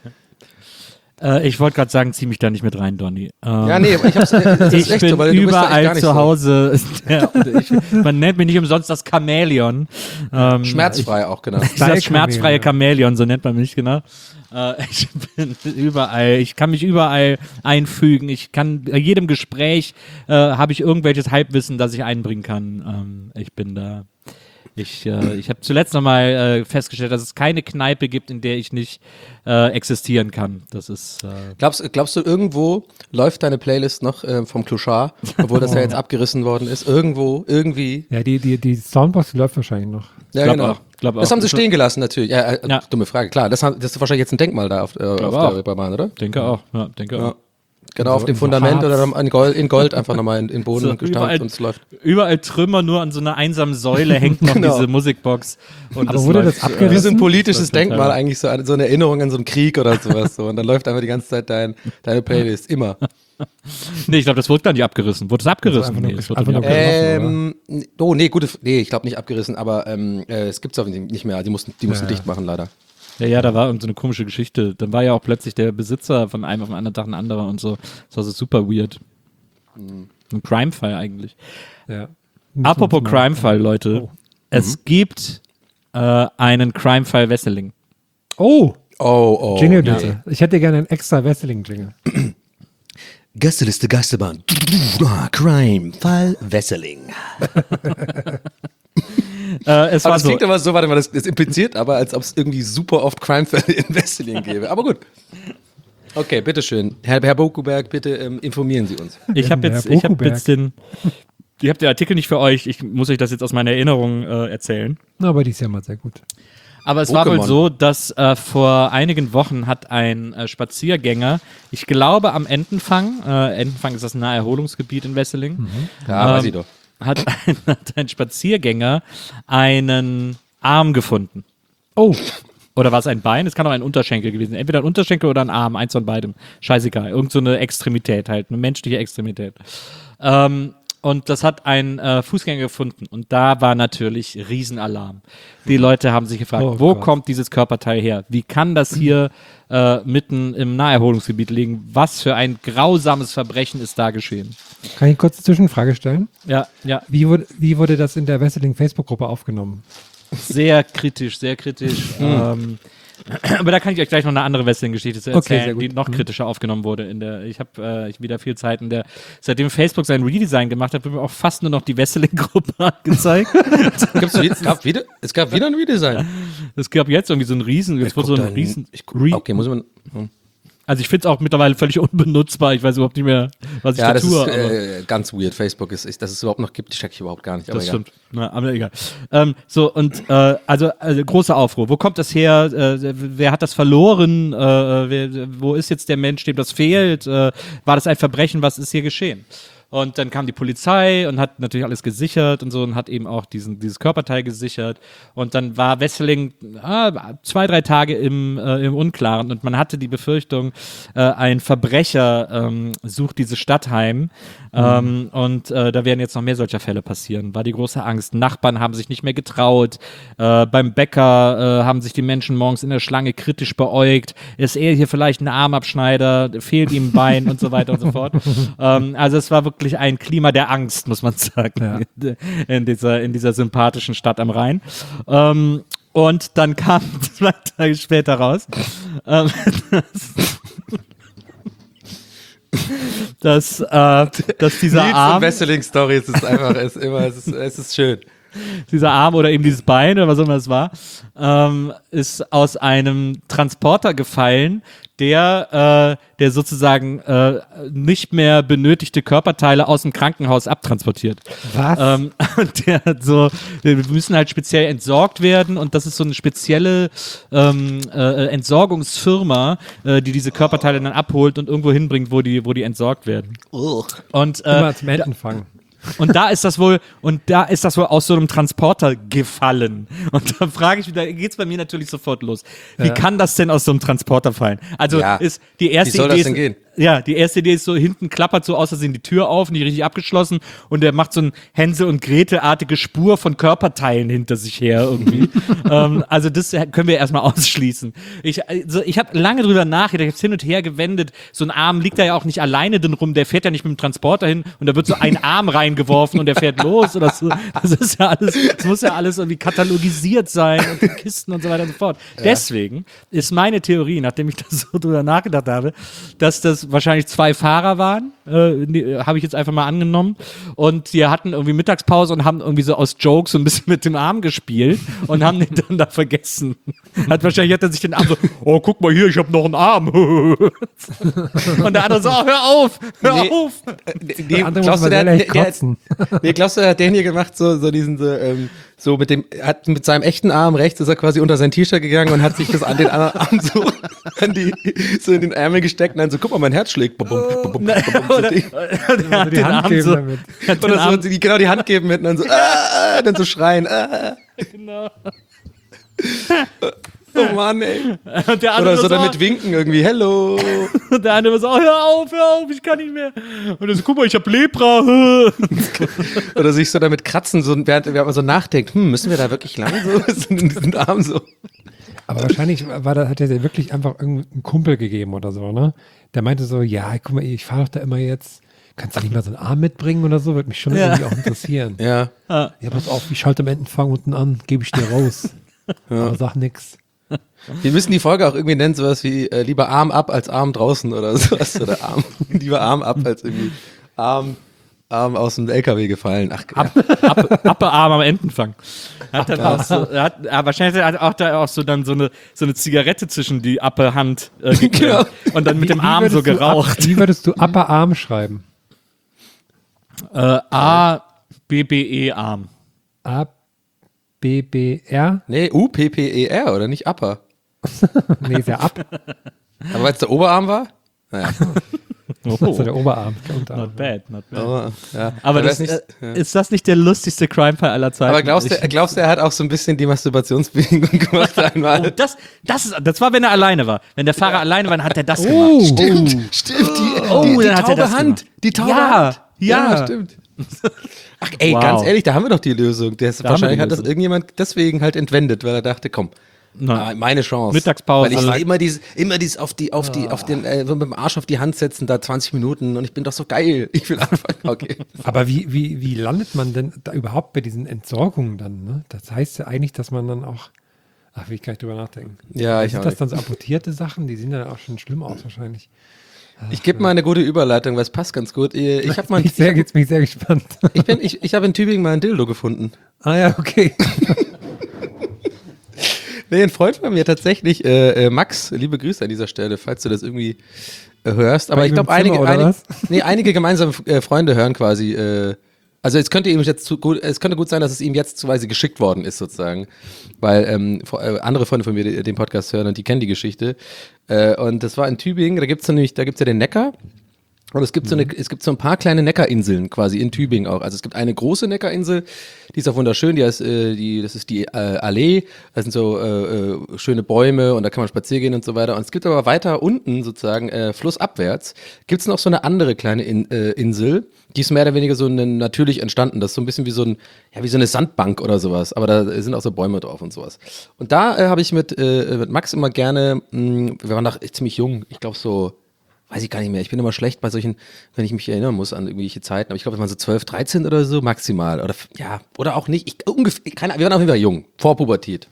Äh, ich wollte gerade sagen, zieh mich da nicht mit rein, Donny. Ähm, Ja, nee, aber ich hab's, äh, das ist ich echt bin so, weil du bist da echt überall gar nicht zu so Hause. Ja, und ich, man nennt mich nicht umsonst das Chamäleon. Ähm, schmerzfrei auch, genau. Ich, Style das schmerzfreie Chamäleon. Chamäleon, so nennt man mich, genau. Äh, ich bin überall, ich kann mich überall einfügen. Ich kann bei jedem Gespräch äh, habe ich irgendwelches Halbwissen, das ich einbringen kann. Ähm, ich bin da. Ich, äh, ich habe zuletzt nochmal äh, festgestellt, dass es keine Kneipe gibt, in der ich nicht äh, existieren kann. Das ist. Äh, Glaubst, glaubst du, irgendwo läuft deine Playlist noch äh, vom Clochard, obwohl das ja jetzt abgerissen worden ist? Irgendwo, irgendwie. Ja, die, die, die Soundbox, die läuft wahrscheinlich noch. Ja, Glaub genau. auch, glaub das auch. haben sie stehen gelassen, natürlich. Ja, äh, Ja. Dumme Frage, klar. Das, haben, das ist wahrscheinlich jetzt ein Denkmal da auf, äh, auf auch. der Reeperbahn, oder? denke auch. Ja, denke Ja. auch. Genau, auf dem so Fundament Harz. oder dann in Gold, in Gold einfach nochmal in, in Boden So, gestampft überall- und es läuft. Überall Trümmer, nur an so einer einsamen Säule hängt noch Genau. diese Musikbox. Und Aber wurde läuft, das abgerissen? Wie so ein politisches Das wird Denkmal total- eigentlich, so eine, so eine Erinnerung an so einen Krieg oder sowas. So. Und dann läuft einfach die ganze Zeit dein, deine Playlist, immer. Nee, ich glaube, das wurde gar nicht abgerissen. Wurde es abgerissen? einfach nur Nee, es gesch- wurde einfach nicht nur abgerissen. gesch- Ähm, oh, nee, gute, nee, ich glaube nicht abgerissen, aber ähm, äh, es gibt's auch nicht mehr. Die mussten, die mussten Ja, ja. dicht machen, leider. Ja, ja, da war irgend so eine komische Geschichte. Dann war ja auch plötzlich der Besitzer von einem auf den anderen Tag ein anderer und so. Das war so super weird. Ein Crime-Fall eigentlich. Ja. Apropos Crime-Fall, Leute. Oh. Es gibt äh, einen Crime-Fall Wesseling. Oh, Oh, oh. Jingle nee. bitte. Ich hätte gerne einen extra Wesseling-Jingle. Gästeliste Geisterbahn. Crime, Fall Wesseling. Äh, es Aber war das so. klingt aber so, warte mal, das, das impliziert aber, als ob es irgendwie super oft Crime-Fälle in Wesseling gäbe. Aber gut. Okay, bitteschön. Herr, Herr Bokuberg, bitte ähm, informieren Sie uns. Ich habe Herr jetzt, ich hab Bokuberg. jetzt den. Ich habe den Artikel nicht für euch. Ich muss euch das jetzt aus meiner Erinnerung äh, erzählen. Na, aber die ist ja mal sehr gut. Aber es war wohl Pokémon. so, dass äh, vor einigen Wochen hat ein äh, Spaziergänger, ich glaube am Entenfang, äh, Entenfang ist das Naherholungsgebiet in Wesseling, Ja, weiß Ähm, ich doch. hat, ein, hat ein Spaziergänger einen Arm gefunden. Oh, Oder war es ein Bein? Es kann auch ein Unterschenkel gewesen sein. Entweder ein Unterschenkel oder ein Arm, eins von beidem. Scheißegal. Irgend so eine Extremität halt, eine menschliche Extremität. Ähm, und das hat ein äh, Fußgänger gefunden. Und da war natürlich Riesenalarm. Die Leute haben sich gefragt, Oh wo Gott. kommt dieses Körperteil her? Wie kann das hier äh, mitten im Naherholungsgebiet liegen? Was für ein grausames Verbrechen ist da geschehen? kann ich kurz eine Zwischenfrage stellen? Ja, ja, Wie wurde, wie wurde das in der Wesseling-Facebook-Gruppe aufgenommen? sehr kritisch, sehr kritisch. ähm, aber da kann ich euch gleich noch eine andere Wrestling-Geschichte zu Okay, erzählen, sehr gut. die noch Mhm. kritischer aufgenommen wurde. In der, ich habe äh, ich wieder viel Zeit in der, seitdem Facebook sein Redesign gemacht hat, wird mir auch fast nur noch die Wrestling-Gruppe angezeigt. Gibt's wieder, es, gab wieder, es gab wieder ein Redesign. Es gab jetzt irgendwie so einen Riesen, jetzt wurde so Guck ein da- Riesen. ich guck, Re- okay, muss man. Hm. Also ich finde es auch mittlerweile völlig unbenutzbar. Ich weiß überhaupt nicht mehr, was ich Ja, da das tue. ist aber- äh, ganz weird. Facebook ist, ist, dass es überhaupt noch gibt, check ich überhaupt gar nicht. Aber Das egal. stimmt. Na, aber egal. Ähm, so, und äh, also, also großer Aufruhr. Wo kommt das her? Äh, wer hat das verloren? Äh, wer, wo ist jetzt der Mensch, dem das fehlt? Äh, war das ein Verbrechen? Was ist hier geschehen? Und dann kam die Polizei und hat natürlich alles gesichert und so und hat eben auch diesen, dieses Körperteil gesichert. Und dann war Wesseling ah, zwei, drei Tage im, äh, im Unklaren und man hatte die Befürchtung, äh, ein Verbrecher ähm, sucht diese Stadt heim. Ähm, und äh, da werden jetzt noch mehr solcher Fälle passieren. War die große Angst. Nachbarn haben sich nicht mehr getraut. Äh, beim Bäcker äh, haben sich die Menschen morgens in der Schlange kritisch beäugt. Ist er hier vielleicht ein Armabschneider? Fehlt ihm ein Bein und so weiter und so fort. Ähm, also es war wirklich ein Klima der Angst, muss man sagen, ja. in, dieser, in dieser sympathischen Stadt am Rhein. Ähm, und dann kam zwei Tage später raus, ähm, dass, dass, äh, dass dieser Nils Arm... und Wesseling-Story, es ist einfach, es ist immer, es ist, es ist schön. Dieser Arm oder eben dieses Bein oder was auch immer es war, ähm, ist aus einem Transporter gefallen, der, äh, der sozusagen äh, nicht mehr benötigte Körperteile aus dem Krankenhaus abtransportiert. Was? Ähm, und der hat so, die müssen halt speziell entsorgt werden und das ist so eine spezielle ähm, äh, Entsorgungsfirma, äh, die diese Körperteile dann abholt und irgendwo hinbringt, wo die, wo die entsorgt werden. Und äh, Immer zum Entenfang. Und da ist das wohl, und da ist das wohl aus so einem Transporter gefallen. Und da frage ich mich, da geht's bei mir natürlich sofort los. Wie Ja. kann das denn aus so einem Transporter fallen? Also Ja. ist die erste Wie soll Idee das denn ist, gehen? Ja, die erste Idee ist so, hinten klappert so aus Versehen die Tür auf, nicht richtig abgeschlossen und der macht so ein Hänsel- und Gretel-artige Spur von Körperteilen hinter sich her irgendwie. ähm, also das können wir erstmal ausschließen. Ich, also ich habe lange drüber nachgedacht, ich habe hin und her gewendet, so ein Arm liegt da ja auch nicht alleine drin rum, der fährt ja nicht mit dem Transporter hin und da wird so ein Arm reingeworfen und der fährt los oder so. Das ist ja alles, das muss ja alles irgendwie katalogisiert sein und in Kisten und so weiter und so fort. Ja. Deswegen ist meine Theorie, nachdem ich da so drüber nachgedacht habe, dass das wahrscheinlich zwei Fahrer waren, äh, habe ich jetzt einfach mal angenommen. Und die hatten irgendwie Mittagspause und haben irgendwie so aus Jokes so ein bisschen mit dem Arm gespielt und haben den dann da vergessen. Hat wahrscheinlich hat er sich den Arm so, oh, guck mal hier, ich habe noch einen Arm. Und der andere so, oh, hör auf, hör Nee. auf. Nee, Der andere glaubst muss du, mal der, sehr der, leicht der, kotzen. nee, glaubst du, der hat den hier gemacht, so, so diesen, so, ähm, so mit dem, hat mit seinem echten Arm rechts ist er quasi unter sein T-Shirt gegangen und hat sich das an den anderen Arm so, an die, so in den Ärmel gesteckt und dann so, guck mal, mein Herz schlägt. Bum, bum, bum, bum, bum, so Oder, Ding. der hat die den Hand Arm geben so, damit. hat den Oder so, Arm, und die genau die Hand geben mit und dann so, ah, dann so schreien, ah. genau. Oh Mann, ey. Und der andere Oder so so, damit winken irgendwie, hello. und der andere so, oh, hör auf, hör auf, ich kann nicht mehr. Und er so, guck mal, ich hab Lepra. Oder sich so damit kratzen, so, während, während man so nachdenkt, hm, müssen wir da wirklich lang so, so in diesen Arm so. Aber wahrscheinlich war da, hat er dir wirklich einfach irgendeinen Kumpel gegeben oder so, ne? Der meinte so, ja, guck mal, ich fahre doch da immer jetzt. Kannst du nicht mal so einen Arm mitbringen oder so? Würde mich schon Ja. irgendwie auch interessieren. Ja. Ja, pass auf, ich schalte am Entenfang unten an, gebe ich dir raus. Aber sag nix. Wir müssen die Folge auch irgendwie nennen, sowas wie äh, lieber Arm ab als Arm draußen oder sowas. Oder Arm, lieber Arm ab als irgendwie Arm, Arm aus dem L K W gefallen. Ach, ja. Ab, Appearm am Entenfang. Hat dann auch so, er hat, ja, wahrscheinlich hat er auch da auch so dann so eine, so eine Zigarette zwischen die Appe-Hand äh, geklemmt und dann mit dem Arm so würdest du geraucht. Ab, wie würdest du Upper Arm schreiben? Äh, A, B, B, E, Arm. A, B, B, R? Nee, U P P E R oder nicht Upper. Nee, ist ja ab. Aber weil es der Oberarm war? Naja. Also der Oberarm. Der Unterarm. Not bad, not bad. Aber, ja. Aber Ich das, weiß nicht, äh, ja. ist das nicht der lustigste Crime-Fall aller Zeiten? Aber glaubst du, Ich- glaubst du, er hat auch so ein bisschen die Masturbationsbewegung gemacht Oh, einmal? das, das, ist, das war, wenn er alleine war. Wenn der Fahrer alleine war, dann hat er das Oh. gemacht. Stimmt, stimmt, die, Oh, die, die dann hat er taube das Hand, gemacht. die taube Ja, Hand. ja. stimmt. Ach ey, Wow. ganz ehrlich, da haben wir doch die Lösung. Der ist, Da haben wir wahrscheinlich die hat das Lösung. irgendjemand deswegen halt entwendet, weil er dachte, komm, Nein. ah, meine Chance. Mittagspause. Weil ich Allein- immer dieses, immer dieses auf die, auf die, auf den, äh, so mit dem Arsch auf die Hand setzen, da zwanzig Minuten und ich bin doch so geil. Ich will anfangen. Okay. Aber wie, wie, wie landet man denn da überhaupt bei diesen Entsorgungen dann? Ne? Das heißt ja eigentlich, dass man dann auch. Ach, will ich gar nicht drüber nachdenken. Ja, ich Sind auch das nicht. dann so amputierte Sachen? Die sehen dann auch schon schlimm aus wahrscheinlich. Ich gebe mal eine gute Überleitung, weil es passt ganz gut. Ich habe mal, Ich sehr, jetzt bin ich sehr gespannt. ich bin, ich, ich habe in Tübingen mal ein Dildo gefunden. Ah ja, okay. Nee, ein Freund von mir tatsächlich, äh, äh, Max, liebe Grüße an dieser Stelle, falls du das irgendwie äh, hörst. Aber Bei ich ihm im glaube, einige, Zimmer, oder einige, was? nee, einige gemeinsame äh, Freunde hören quasi. Äh, also es könnte ihm jetzt zu gut, es könnte gut sein, dass es ihm jetzt quasi geschickt worden ist sozusagen, weil ähm, vor- äh, andere Freunde von mir die, den Podcast hören und die kennen die Geschichte. Äh, und das war in Tübingen. Da gibt's nämlich, da gibt's ja den Neckar. Und es gibt so eine, es gibt so ein paar kleine Neckar-Inseln quasi in Tübingen auch. Also es gibt eine große Neckar-Insel, die ist auch wunderschön, die heißt, äh, die, das ist die äh, Allee, da sind so äh, äh, schöne Bäume und da kann man spazieren gehen und so weiter. Und es gibt aber weiter unten sozusagen, äh, flussabwärts, gibt's noch so eine andere kleine in, äh, Insel, die ist mehr oder weniger so eine, natürlich entstanden. Das ist so ein bisschen wie so ein, ja, wie so eine Sandbank oder sowas. Aber da sind auch so Bäume drauf und sowas. Und da äh, habe ich mit, äh, mit Max immer gerne, mh, wir waren noch ziemlich jung, ich glaube so, weiß ich gar nicht mehr. Ich bin immer schlecht bei solchen, wenn ich mich erinnern muss an irgendwelche Zeiten. Aber ich glaube, es waren so zwölf, dreizehn oder so maximal. Oder ja, oder auch nicht. Ich, ungefähr, keine, wir waren auf jeden Fall jung, vor Pubertät.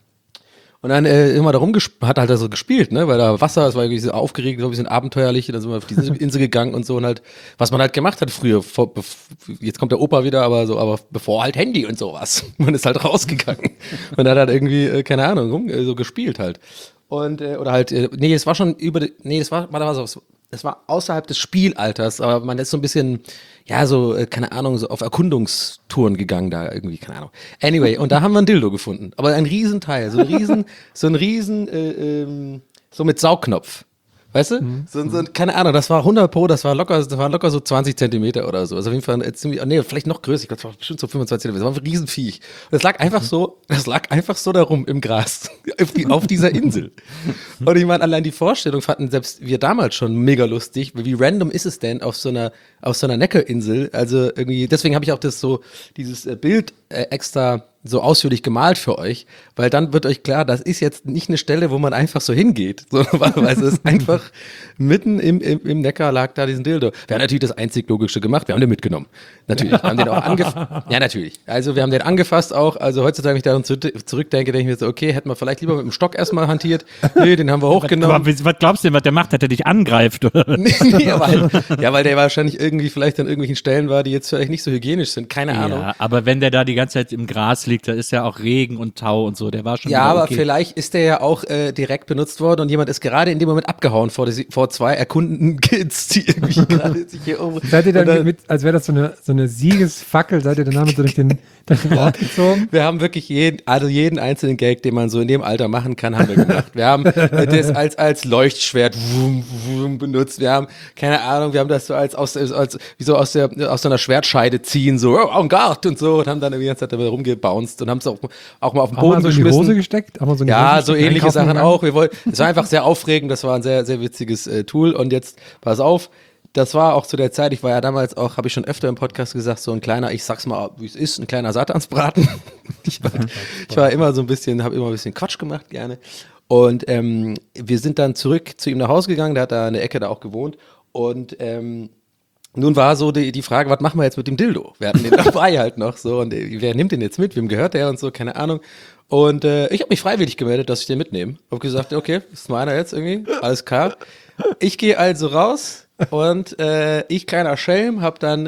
Und dann äh, immer da rumgespielt, hat halt da so gespielt, ne, weil da Wasser, es war irgendwie so aufgeregt, so ein bisschen abenteuerlich. Und dann sind wir auf diese Insel gegangen und so und halt, was man halt gemacht hat früher. Vor, jetzt kommt der Opa wieder, aber so, aber bevor halt Handy und sowas. Man ist halt rausgegangen und hat halt irgendwie, äh, keine Ahnung, rum, äh, so gespielt halt. Und, äh, oder halt, äh, nee, es war schon über, die, nee, es war, war so, es war außerhalb des Spielalters, aber man ist so ein bisschen, ja, so, äh, keine Ahnung, so auf Erkundungstouren gegangen da irgendwie, keine Ahnung. Anyway, und da haben wir ein Dildo gefunden, aber ein Riesenteil, so ein Riesen, so ein Riesen, äh, ähm, so mit Saugknopf. Weißt du? Mhm. So, so, keine Ahnung, das war hundert Pro, das war locker, das war locker so zwanzig Zentimeter oder so. Also auf jeden Fall ziemlich, nee, vielleicht noch größer, ich glaube, das war bestimmt so fünfundzwanzig Zentimeter. Das war ein Riesenviech. Und das lag einfach so, das lag einfach so da rum im Gras, auf, die, auf dieser Insel. Und ich meine, allein die Vorstellung fanden selbst wir damals schon mega lustig. Wie random ist es denn auf so einer, auf so einer Neckarinsel? Also irgendwie, deswegen habe ich auch das so, dieses Bild äh, extra so ausführlich gemalt für euch, weil dann wird euch klar, das ist jetzt nicht eine Stelle, wo man einfach so hingeht, so, weil es ist einfach mitten im, im, im Neckar lag da diesen Dildo. Wir haben natürlich das einzig Logische gemacht, wir haben den mitgenommen. Natürlich, wir haben den auch angefasst. Ja, natürlich. Also wir haben den angefasst auch, also heutzutage, wenn ich daran zurückdenke, denke ich mir so, okay, hätten wir vielleicht lieber mit dem Stock erstmal hantiert. Nee, den haben wir hochgenommen. Aber was glaubst du denn, was der macht? Hat er dich angreift? Oder? nee, nee, weil, ja, weil der wahrscheinlich irgendwie vielleicht an irgendwelchen Stellen war, die jetzt vielleicht nicht so hygienisch sind, keine ja, Ahnung. Ja, aber wenn der da die ganze Zeit im Gras liegt, da ist ja auch Regen und Tau und so, der war schon Ja, aber okay. vielleicht ist der ja auch äh, direkt benutzt worden und jemand ist gerade in dem Moment abgehauen vor, die, vor zwei erkundenden Kids, die irgendwie gerade sich hier um... Seid ihr dann, dann mit, als wäre das so eine, so eine Siegesfackel, seid ihr dann damit so durch den, durch den Ort gezogen? Wir haben wirklich jeden, also jeden einzelnen Gag, den man so in dem Alter machen kann, haben wir gemacht. Wir haben das als, als Leuchtschwert wum, wum, benutzt. Wir haben, keine Ahnung, wir haben das so als, aus, als wie so aus der, aus so einer Schwertscheide ziehen, so, oh, Avantgarde und so, und haben dann die ganze Zeit dabei rumgebounced und haben es auch, auch mal auf den Haben wir Boden so in die geschmissen. Hose gesteckt? Haben wir so in die Ja, Hose so gesteckt? ähnliche Einkaufen Sachen gegangen? auch. Wir wollten, es war einfach sehr aufregend, das war ein sehr, sehr witziges äh, Tool. Und jetzt, pass auf, das war auch zu der Zeit, ich war ja damals auch, habe ich schon öfter im Podcast gesagt, so ein kleiner, ich sag's mal, wie es ist, ein kleiner Satansbraten. ich, war, ich war immer so ein bisschen, habe immer ein bisschen Quatsch gemacht, gerne. Und ähm, wir sind dann zurück zu ihm nach Hause gegangen, der hat da in der Ecke da auch gewohnt. Und ähm, nun war so die, die Frage, was machen wir jetzt mit dem Dildo? Wir hatten den dabei halt noch so und äh, wer nimmt den jetzt mit? Wem gehört der und so, keine Ahnung. Und äh, ich habe mich freiwillig gemeldet, dass ich den mitnehme. Hab gesagt, okay, ist meiner jetzt irgendwie, alles klar. Ich gehe also raus und äh, ich, kleiner Schelm, habe dann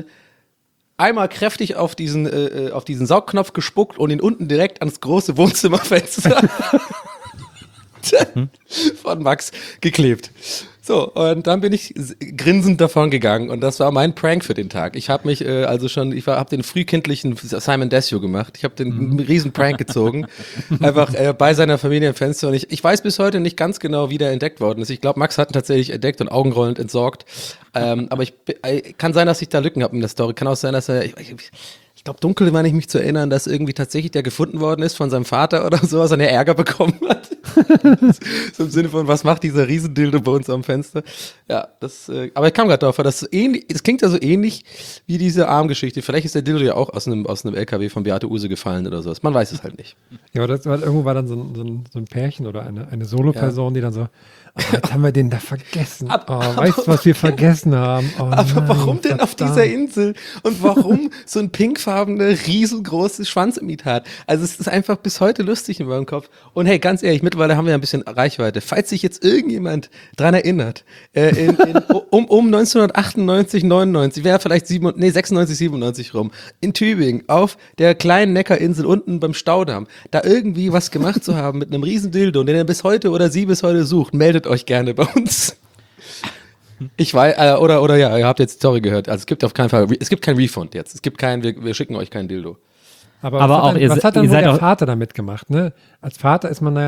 einmal kräftig auf diesen, äh, auf diesen Saugknopf gespuckt und ihn unten direkt ans große Wohnzimmerfenster von Max geklebt. So, und dann bin ich grinsend davon gegangen und das war mein Prank für den Tag. Ich habe mich äh, also schon, ich habe den frühkindlichen Simon Desio gemacht. Ich habe den mhm. riesen Prank gezogen, einfach äh, bei seiner Familie im Fenster und ich, ich weiß bis heute nicht ganz genau, wie der entdeckt worden ist. Ich glaube, Max hat ihn tatsächlich entdeckt und augenrollend entsorgt. Ähm, aber ich, äh, kann sein, dass ich da Lücken habe in der Story. Kann auch sein, dass er, ich, ich, ich glaube, dunkel meine ich mich zu erinnern, dass irgendwie tatsächlich der gefunden worden ist von seinem Vater oder sowas und er Ärger bekommen hat. So im Sinne von, was macht dieser Riesendildo bei uns am Fenster? Ja, das, äh, aber ich kam gerade drauf, das, so ähnlich, das klingt ja so ähnlich wie diese Armgeschichte. Vielleicht ist der Dildo ja auch aus einem, aus einem L K W von Beate Use gefallen oder sowas. Man weiß es halt nicht. Ja, aber das war, irgendwo war dann so ein, so ein, so ein Pärchen oder eine, eine Solo-Person, ja. die dann so, oh, jetzt haben wir den da vergessen. Ab, oh, aber, weißt du, was wir vergessen haben? Oh, aber nein, warum denn auf verdammt. dieser Insel? Und warum so ein pinkfarbener, riesengroßes Schwanzimitat? Also es ist einfach bis heute lustig in meinem Kopf. Und hey, ganz ehrlich, mittlerweile haben wir ein bisschen Reichweite. Falls sich jetzt irgendjemand dran erinnert, äh, in, in, um, um neunzehnhundertachtundneunzig, neunundneunzig, wäre vielleicht sieben, nee, sechsundneunzig, siebenundneunzig rum, in Tübingen, auf der kleinen Neckarinsel unten beim Staudamm, da irgendwie was gemacht zu haben mit einem riesen Dildo, den er bis heute oder sie bis heute sucht, meldet euch gerne bei uns. Ich weiß, äh, oder, oder ja, ihr habt jetzt die Story gehört. Also es gibt auf keinen Fall, es gibt kein Refund jetzt. Es gibt kein, wir, wir schicken euch kein Dildo. Aber, Aber was auch hat dann, ihr was se- hat dann ihr wohl seid der auch- Vater damit gemacht? Ne? Als Vater ist man da ja noch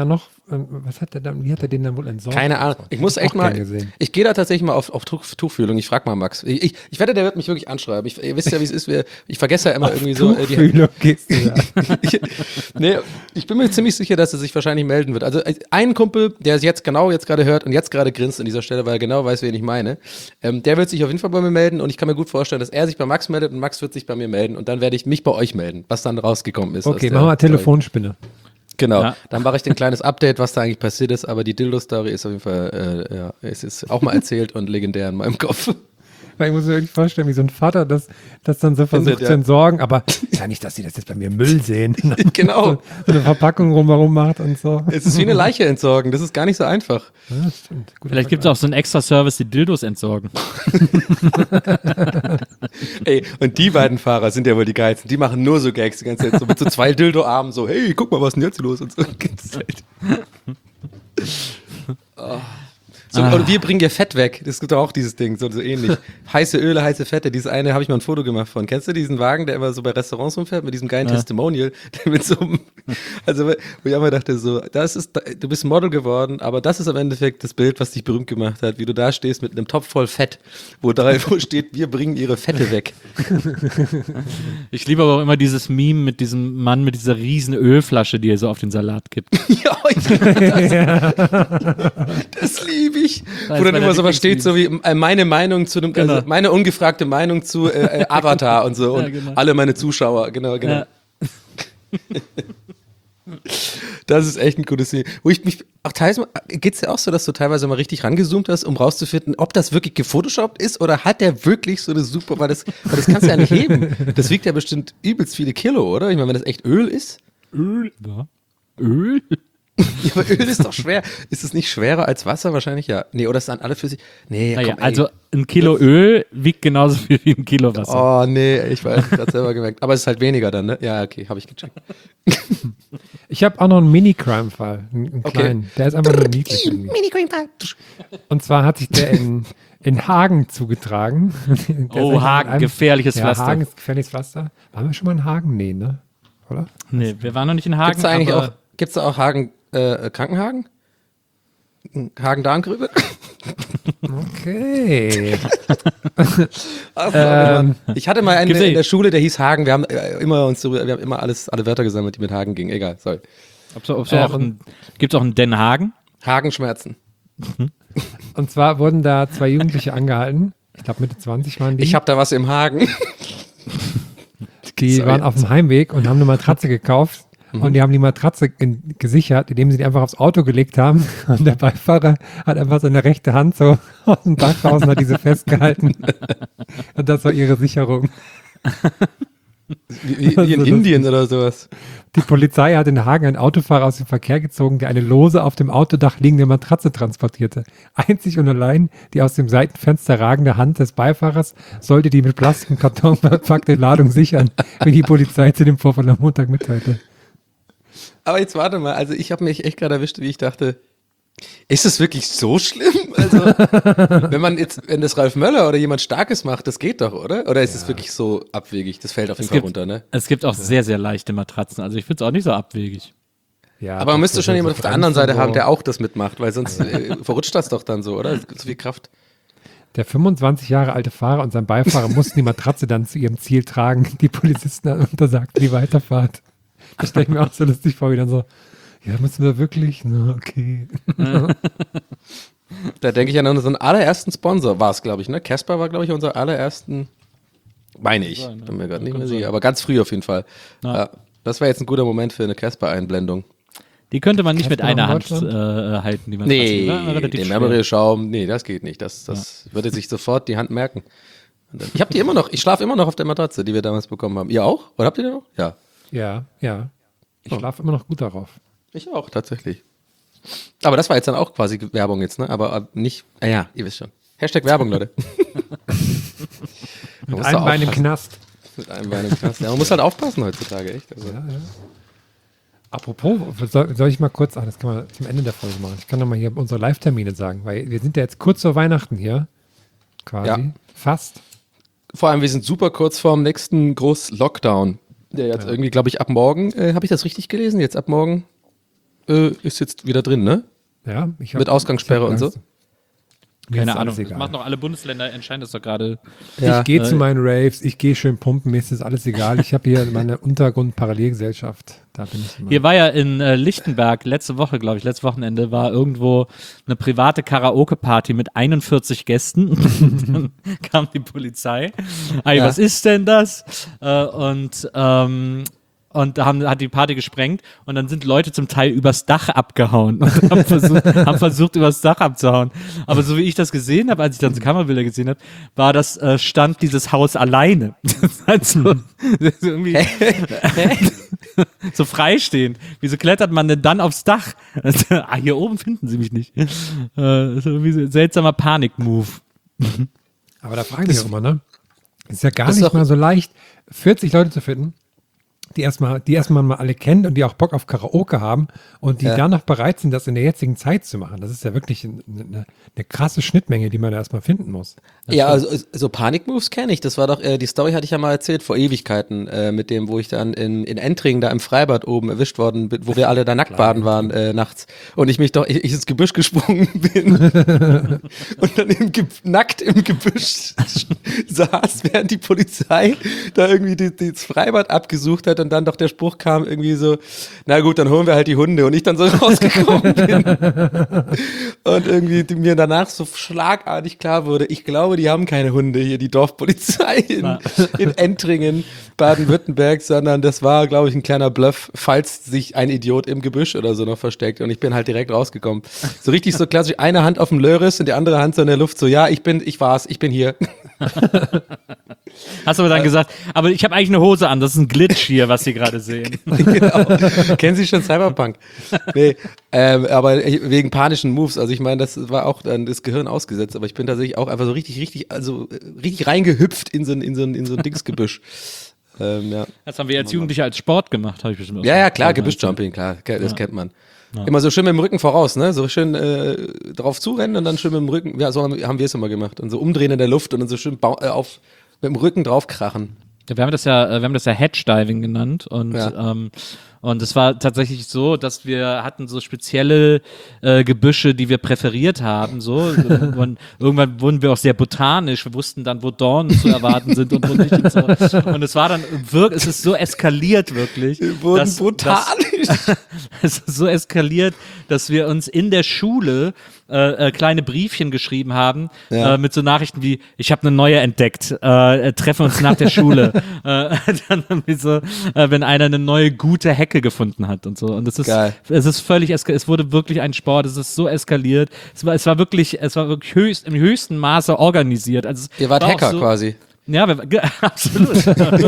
was hat er dann, wie hat er den dann wohl entsorgt? Keine Ahnung. Ich muss echt Auch gern mal, gesehen. ich gehe da tatsächlich mal auf, auf Tuch, Tuchfühlung. Ich frage mal Max. Ich, ich, ich wette, der wird mich wirklich anschreiben. Ich, ihr wisst ja, wie es ist. Wir, ich vergesse ja immer irgendwie so. Äh, die, Tuchfühlung gehst du da. ich, nee, ich bin mir ziemlich sicher, dass er sich wahrscheinlich melden wird. Also ein Kumpel, der es jetzt genau jetzt gerade hört und jetzt gerade grinst an dieser Stelle, weil er genau weiß, wen ich meine, ähm, der wird sich auf jeden Fall bei mir melden und ich kann mir gut vorstellen, dass er sich bei Max meldet und Max wird sich bei mir melden und dann werde ich mich bei euch melden, was dann rausgekommen ist. aus Okay, der machen wir Story. Telefonspinne. Genau, Ja. dann mache ich ein kleines Update, was da eigentlich passiert ist, aber die Dildo-Story ist auf jeden Fall, äh, ja, es ist auch mal erzählt und legendär in meinem Kopf. Weil ich muss mir wirklich vorstellen, wie so ein Vater das, das dann so versucht Findet, ja. zu entsorgen, aber ja nicht, dass sie das jetzt bei mir Müll sehen. Genau. So, so eine Verpackung rumherum macht und so. Es ist wie eine Leiche entsorgen, das ist gar nicht so einfach. Ja, das stimmt. Guter Vielleicht gibt es auch so einen extra Service, die Dildos entsorgen. Ey, und die beiden Fahrer sind ja wohl die geilsten. Die machen nur so Gags die ganze Zeit, so mit so zwei Dildo-Armen, so, hey, guck mal, was ist denn jetzt los? Und so. Die ganze Zeit. Oh. So, Ah. Und wir bringen ja Fett weg. Das gibt doch auch dieses Ding, so, so ähnlich. Heiße Öle, heiße Fette. Dieses eine habe ich mal ein Foto gemacht von. Kennst du diesen Wagen, der immer so bei Restaurants rumfährt, mit diesem geilen Ja. Testimonial? Der mit so einem, also, wo ich auch mal dachte, so, das ist, du bist Model geworden, aber das ist im Endeffekt das Bild, was dich berühmt gemacht hat, wie du da stehst mit einem Topf voll Fett, wo drauf steht, wir bringen ihre Fette weg. Ich liebe aber auch immer dieses Meme mit diesem Mann mit dieser riesen Ölflasche, die er so auf den Salat gibt. Ja, ich liebe das. Das liebe ich. Das Wo dann ist immer so meine was steht, so wie äh, meine Meinung zu einem, Genau. also meine ungefragte Meinung zu äh, äh, Avatar und so und Ja, genau. alle meine Zuschauer, genau, genau. Ja. Das ist echt ein gutes Ding. Wo ich mich, auch teilweise, geht's dir auch so, dass du teilweise mal richtig rangezoomt hast, um rauszufinden, ob das wirklich gefotoshoppt ist oder hat der wirklich so eine super, weil das, weil das kannst du ja nicht heben. Das wiegt ja bestimmt übelst viele Kilo, oder? Ich meine, wenn das echt Öl ist. Öl? Ja. Öl? Ja, aber Öl ist doch schwer. Ist es nicht schwerer als Wasser? Wahrscheinlich ja. Nee, oder ist dann alle für sich. Nee, Naja, komm, ey. also ein Kilo Öl wiegt genauso viel wie ein Kilo Wasser. Oh, nee, ich weiß, ich hab's selber gemerkt. Aber es ist halt weniger dann, ne? Ja, okay, habe ich gecheckt. Ich habe auch noch einen Mini-Crime-Fall, einen, einen Okay. kleinen. Der ist einfach nur niedlich irgendwie. Und zwar hat sich der in, in Hagen zugetragen. Der ist Oh, echt Hagen, in einem- gefährliches ja, Pflaster. Hagen ist gefährliches Pflaster. Waren wir schon mal in Hagen? Nee, ne? Oder? Nee, wir waren noch nicht in Hagen. Gibt's da eigentlich aber auch, gibt's da auch Hagen, äh, Krankenhagen? Hagen-Darmgrübe? Okay. Ach, Ähm, ich hatte mal einen Gibt's in eh- der Schule, der hieß Hagen. Wir haben äh, immer uns so, wir haben immer alles, alle Wörter gesammelt, die mit Hagen gingen. Egal, sorry. Ob's, ob's Äh, auch ein, gibt's auch einen Den Hagen? Hagenschmerzen. Und zwar wurden da zwei Jugendliche angehalten. Ich glaube Mitte zwanzig waren die. Ich habe da was im Hagen. die sorry. waren auf dem Heimweg und haben eine Matratze gekauft. Und die haben die Matratze in, gesichert, indem sie die einfach aufs Auto gelegt haben. Und der Beifahrer hat einfach seine rechte Hand so aus dem Dach raus und hat diese festgehalten. Und das war ihre Sicherung. Wie, wie, wie in Also das- Indien oder sowas. Die Polizei hat in Hagen einen Autofahrer aus dem Verkehr gezogen, der eine lose auf dem Autodach liegende Matratze transportierte. Einzig und allein die aus dem Seitenfenster ragende Hand des Beifahrers sollte die mit Plastik und Karton verpackte Ladung sichern, wie die Polizei zu dem Vorfall am Montag mitteilte. Aber jetzt warte mal, also ich habe mich echt gerade erwischt, wie ich dachte, ist es wirklich so schlimm? Also, wenn man jetzt, wenn das Ralf Möller oder jemand Starkes macht, das geht doch, oder? Oder ist es wirklich so abwegig? Das fällt auf jeden Es Fall gibt, runter, ne? es gibt auch sehr, sehr leichte Matratzen. Also ich finde es auch nicht so abwegig. Ja, Aber man müsste das schon ist jemand so auf der anderen Bremsen Seite so. haben, der auch das mitmacht, weil sonst äh, verrutscht das doch dann so, oder? So viel Kraft. Der fünfundzwanzig Jahre alte Fahrer und sein Beifahrer mussten die Matratze dann zu ihrem Ziel tragen. Die Polizisten untersagten die Weiterfahrt. Das stelle ich mir auch so lustig vor, wie dann so, ja, müssen wir wirklich? Na, okay. Da denke ich an unseren allerersten Sponsor, war es, glaube ich, ne? Casper war, glaube ich, unser allerersten, meine ich, bin mir gerade nicht mehr sicher, aber ganz früh auf jeden Fall. Ja. Ja, das war jetzt ein guter Moment für eine Casper-Einblendung. Die könnte man nicht mit Casper einer in Hand Deutschland? äh, halten, die Matratze. Nee, Die war relativ den schwer. Memory-Schaum, nee, das geht nicht. Das, das würde sich sofort die Hand merken. Und dann, ich habe die immer noch, ich schlafe immer noch auf der Matratze, die wir damals bekommen haben. Ihr auch? Oder habt ihr die noch? Ja. Ja, ja. Ich Oh. schlafe immer noch gut darauf. Ich auch, tatsächlich. Aber das war jetzt dann auch quasi Werbung jetzt, ne? Aber äh, nicht, ah ja, ihr wisst schon. Hashtag Werbung, Leute. Man Mit muss einem da Bein im aufpassen. Knast. Mit einem Bein im Knast. Ja, man muss halt aufpassen heutzutage, echt. Also. Ja, ja. Apropos, soll, soll ich mal kurz, ach, das kann man zum Ende der Folge machen. Ich kann doch mal hier unsere Live-Termine sagen, weil wir sind ja jetzt kurz vor Weihnachten hier. Quasi. Ja. Fast. Vor allem, wir sind super kurz vorm nächsten Groß-Lockdown. Der jetzt irgendwie, glaube ich, ab morgen, äh, habe ich das richtig gelesen? Jetzt ab morgen äh, ist jetzt wieder drin, ne? Ja, ich hab, Mit Ausgangssperre ich hab und so. Angst. Mir Keine ist Ahnung. alles Das egal. machen doch alle Bundesländer, entscheiden das doch gerade. Ja. Ich gehe äh, zu meinen Raves, ich gehe schön pumpen, mir ist das alles egal. Ich habe hier meine Untergrund-Parallelgesellschaft. Da bin ich immer. Hier war ja in äh, Lichtenberg letzte Woche, glaube ich, letztes Wochenende, war irgendwo eine private Karaoke-Party mit einundvierzig Gästen. Dann kam die Polizei. Ey, Ja. was ist denn das? Äh, und ähm, und da haben, hat die Party gesprengt und dann sind Leute zum Teil übers Dach abgehauen und haben versucht, haben versucht übers Dach abzuhauen. Aber so wie ich das gesehen habe, als ich dann so Kamerabilder gesehen habe, war das, äh, stand dieses Haus alleine. Das ist halt so, das ist irgendwie so freistehend. Wieso klettert man denn dann aufs Dach? Ah, hier oben finden sie mich nicht. Äh, das ist irgendwie so ein seltsamer Panik-Move. Aber da fragen die auch immer, ne? Ist ja gar Das ist nicht doch- mal so leicht, vierzig Leute zu finden, die erstmal, die erstmal mal alle kennt und die auch Bock auf Karaoke haben und die Ja. dann noch bereit sind, das in der jetzigen Zeit zu machen. Das ist ja wirklich eine, eine, eine krasse Schnittmenge, die man da erstmal finden muss. Das Ja, stimmt. also so Panikmoves kenne ich. Das war doch, äh, die Story hatte ich ja mal erzählt vor Ewigkeiten, äh, mit dem, wo ich dann in, in Entringen da im Freibad oben erwischt worden bin, wo wir alle da nackt baden waren äh, nachts und ich mich doch, ich, ich ins Gebüsch gesprungen bin und dann im Ge nackt im Gebüsch saß, während die Polizei da irgendwie die, die das Freibad abgesucht hat und dann doch der Spruch kam irgendwie so, na gut, dann holen wir halt die Hunde und ich dann so rausgekommen bin und irgendwie die, mir danach so schlagartig klar wurde, ich glaube, die haben keine Hunde hier, die Dorfpolizei in, in Entringen, Baden-Württemberg, sondern das war, glaube ich, ein kleiner Bluff, falls sich ein Idiot im Gebüsch oder so noch versteckt und ich bin halt direkt rausgekommen. So richtig so klassisch, eine Hand auf dem Löris und die andere Hand so in der Luft, so ja, ich bin, ich war's, ich bin hier. Hast du aber dann gesagt, aber ich habe eigentlich eine Hose an, das ist ein Glitch hier, was Sie gerade sehen. Genau. Kennen Sie schon Cyberpunk? Nee, ähm, aber ich- wegen panischen Moves, also ich meine, das war auch dann das Gehirn ausgesetzt, aber ich bin tatsächlich auch einfach so richtig, richtig, also äh, richtig reingehüpft in so ein, in so ein, in so ein Dingsgebüsch. ähm, ja. Das haben wir als Jugendliche als Sport gemacht, habe ich bestimmt auch ja, schon ja, klar, gesagt. Gebüschjumping, klar, ke- das kennt man. Immer so schön mit dem Rücken voraus, ne? So schön äh, drauf zurennen und dann schön mit dem Rücken, ja, so haben haben wir es immer gemacht. Und so umdrehen in der Luft und dann so schön bau- äh, auf, mit dem Rücken draufkrachen. Ja, wir haben das ja, äh, wir haben das ja Hedge-Diving genannt und Ja. ähm, und es war tatsächlich so, dass wir hatten so spezielle äh, Gebüsche, die wir präferiert haben. So und irgendwann wurden wir auch sehr botanisch. Wir wussten dann, wo Dornen zu erwarten sind und wo nicht. Und, so. Und es war dann wirklich, es ist so eskaliert wirklich. Wir wurden dass- brutalisch. dass- Es ist so eskaliert, dass wir uns in der Schule äh, äh, kleine Briefchen geschrieben haben Ja. äh, mit so Nachrichten wie, ich habe eine neue entdeckt, äh, äh, treffen uns nach der Schule. äh, dann irgendwie so, äh, wenn einer eine neue gute Hecke gefunden hat und so. Und es ist, Geil. es ist völlig, eska- es wurde wirklich ein Sport, es ist so eskaliert. Es war, es war wirklich, es war wirklich höchst, im höchsten Maße organisiert. Also es Ihr wart war auch Hacker so, quasi. ja, wir, ge- absolut.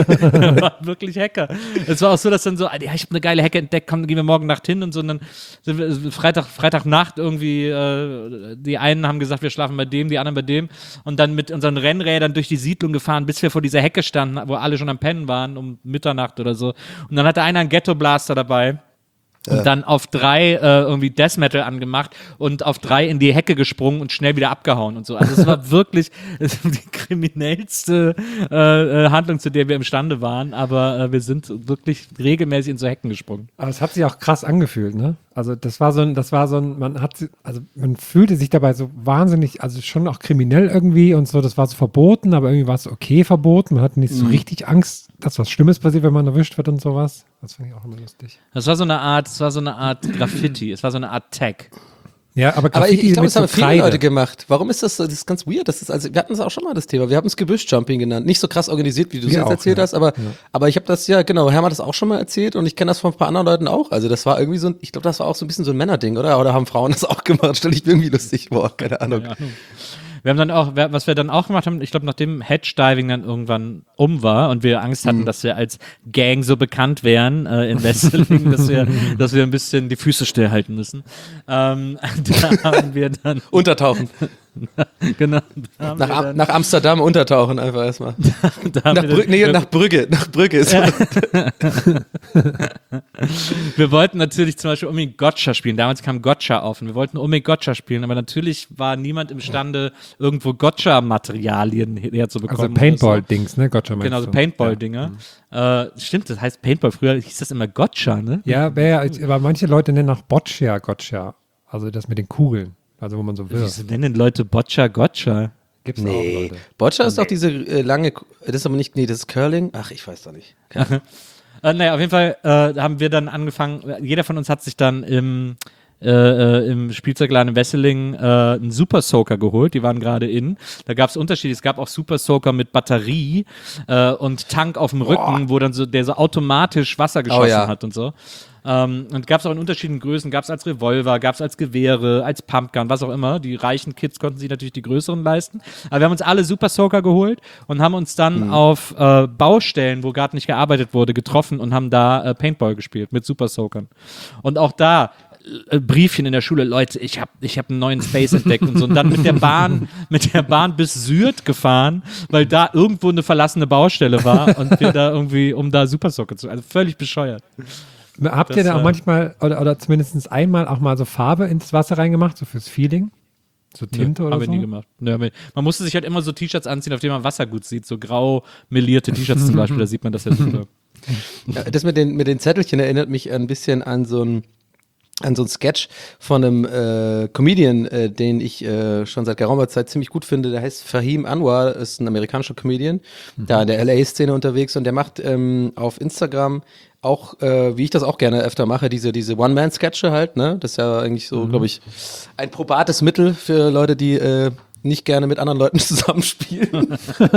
Wir waren wirklich Hacker. Es war auch so, dass dann so, ah, ja, ich habe eine geile Hecke entdeckt, komm, gehen wir morgen Nacht hin und so. Und dann sind wir Freitag, Freitagnacht irgendwie, äh, die einen haben gesagt, wir schlafen bei dem, die anderen bei dem. Und dann mit unseren Rennrädern durch die Siedlung gefahren, bis wir vor dieser Hecke standen, wo alle schon am Pennen waren, um Mitternacht oder so. Und dann hatte einer einen Ghetto-Blaster dabei. Und dann auf drei äh, irgendwie Death Metal angemacht und auf drei in die Hecke gesprungen und schnell wieder abgehauen und so. Also es war wirklich es war die kriminellste äh, äh, Handlung, zu der wir imstande waren, aber äh, wir sind wirklich regelmäßig in so Hecken gesprungen. Aber es hat sich auch krass angefühlt, ne? Also das war so ein, das war so ein, man hat, si- also man fühlte sich dabei so wahnsinnig, also schon auch kriminell irgendwie und so, das war so verboten, aber irgendwie war es okay verboten. Man hatte nicht so richtig Angst, dass was Schlimmes passiert, wenn man erwischt wird und sowas. Das fand ich auch immer lustig. Das war so eine Art, es war so eine Art Graffiti, es war so eine Art Tag. Ja, aber Aber ich, Graffiti ich glaube, mit das haben so viele Kreide. Leute gemacht. Warum ist das so? Das ist ganz weird. Das ist, also, wir hatten das auch schon mal, das Thema. Wir haben es Gebüschjumping genannt. Nicht so krass organisiert, wie du es Wir jetzt auch, erzählt ja. hast, aber, aber ich habe das, ja, genau, Hermann hat das auch schon mal erzählt und ich kenne das von ein paar anderen Leuten auch. Also, das war irgendwie so ein, ich glaube, das war auch so ein bisschen so ein Männerding, oder? Oder haben Frauen das auch gemacht? Stelle ich mir irgendwie lustig vor. Keine Ahnung. Ja. Wir haben dann auch, was wir dann auch gemacht haben, ich glaube, nachdem Hedge-Diving dann irgendwann um war und wir Angst hatten, dass wir als Gang so bekannt wären äh, in Wesseling, dass wir, dass wir ein bisschen die Füße stillhalten müssen, ähm, da haben wir dann Untertauchen. genau. Da haben Nach, wir Am- dann- nach Amsterdam untertauchen einfach erstmal. da haben Nach, wir Brü dann- nee, nach Brügge, nach Brügge ist Ja. Wir wollten natürlich zum Beispiel unbedingt Gotcha spielen. Damals kam Gotcha auf und wir wollten unbedingt Gotcha spielen, aber natürlich war niemand imstande, irgendwo Gotcha-Materialien herzubekommen. Also Paintball-Dings, ne? Gotcha meinst Genau, so du? Paintball-Dinger. Äh, stimmt, das heißt Paintball. Früher hieß das immer Gotcha, ne? Ja, wäre ja, aber manche Leute nennen auch Boccia Gotcha. Also das mit den Kugeln. Also wo man so wirft. Wieso nennen Leute Boccia Gotcha? Gibt's auch Nee. Leute. Boccia ist doch diese äh, lange, das ist aber nicht, nee, das ist Curling. Ach, ich weiß doch nicht. Äh, naja, auf jeden Fall äh, haben wir dann angefangen, jeder von uns hat sich dann im, äh, äh, im Spielzeugladen in Wesseling äh, einen Super Soaker geholt, die waren gerade in. Da gab es Unterschiede, es gab auch Super Soaker mit Batterie äh, und Tank auf dem Rücken, wo dann so, der so automatisch Wasser geschossen ja. hat und so. Ähm, und gab es auch in unterschiedlichen Größen, gab es als Revolver, gab es als Gewehre, als Pumpgun, was auch immer. Die reichen Kids konnten sich natürlich die größeren leisten. Aber wir haben uns alle Super Soaker geholt und haben uns dann Mhm. auf äh, Baustellen, wo gerade nicht gearbeitet wurde, getroffen und haben da äh, Paintball gespielt mit Super Soakern. Und auch da äh, Briefchen in der Schule, Leute, ich habe ich hab einen neuen Space entdeckt und so. Und dann mit der Bahn, mit der Bahn bis Sürth gefahren, weil da irgendwo eine verlassene Baustelle war und wir da irgendwie, um da Super Soaker zu, also völlig bescheuert. Habt ihr Das, da auch äh, manchmal oder, oder zumindest einmal auch mal so Farbe ins Wasser reingemacht, so fürs Feeling? So Tinte Nö, oder haben so? wir nie gemacht. Nö, haben wir- man musste sich halt immer so T-Shirts anziehen, auf denen man Wasser gut sieht. So grau melierte T-Shirts zum Beispiel, da sieht man das ja super. Ja, das mit den, mit den Zettelchen erinnert mich ein bisschen an so ein an so ein Sketch von einem äh, Comedian, äh, den ich äh, schon seit geraumer Zeit ziemlich gut finde. Der heißt Fahim Anwar, ist ein amerikanischer Comedian, da in der L A-Szene unterwegs und der macht ähm, auf Instagram auch, äh, wie ich das auch gerne öfter mache, diese, diese One-Man-Sketche halt, ne? Das ist ja eigentlich so, glaube ich, ein probates Mittel für Leute, die äh, nicht gerne mit anderen Leuten zusammenspielen.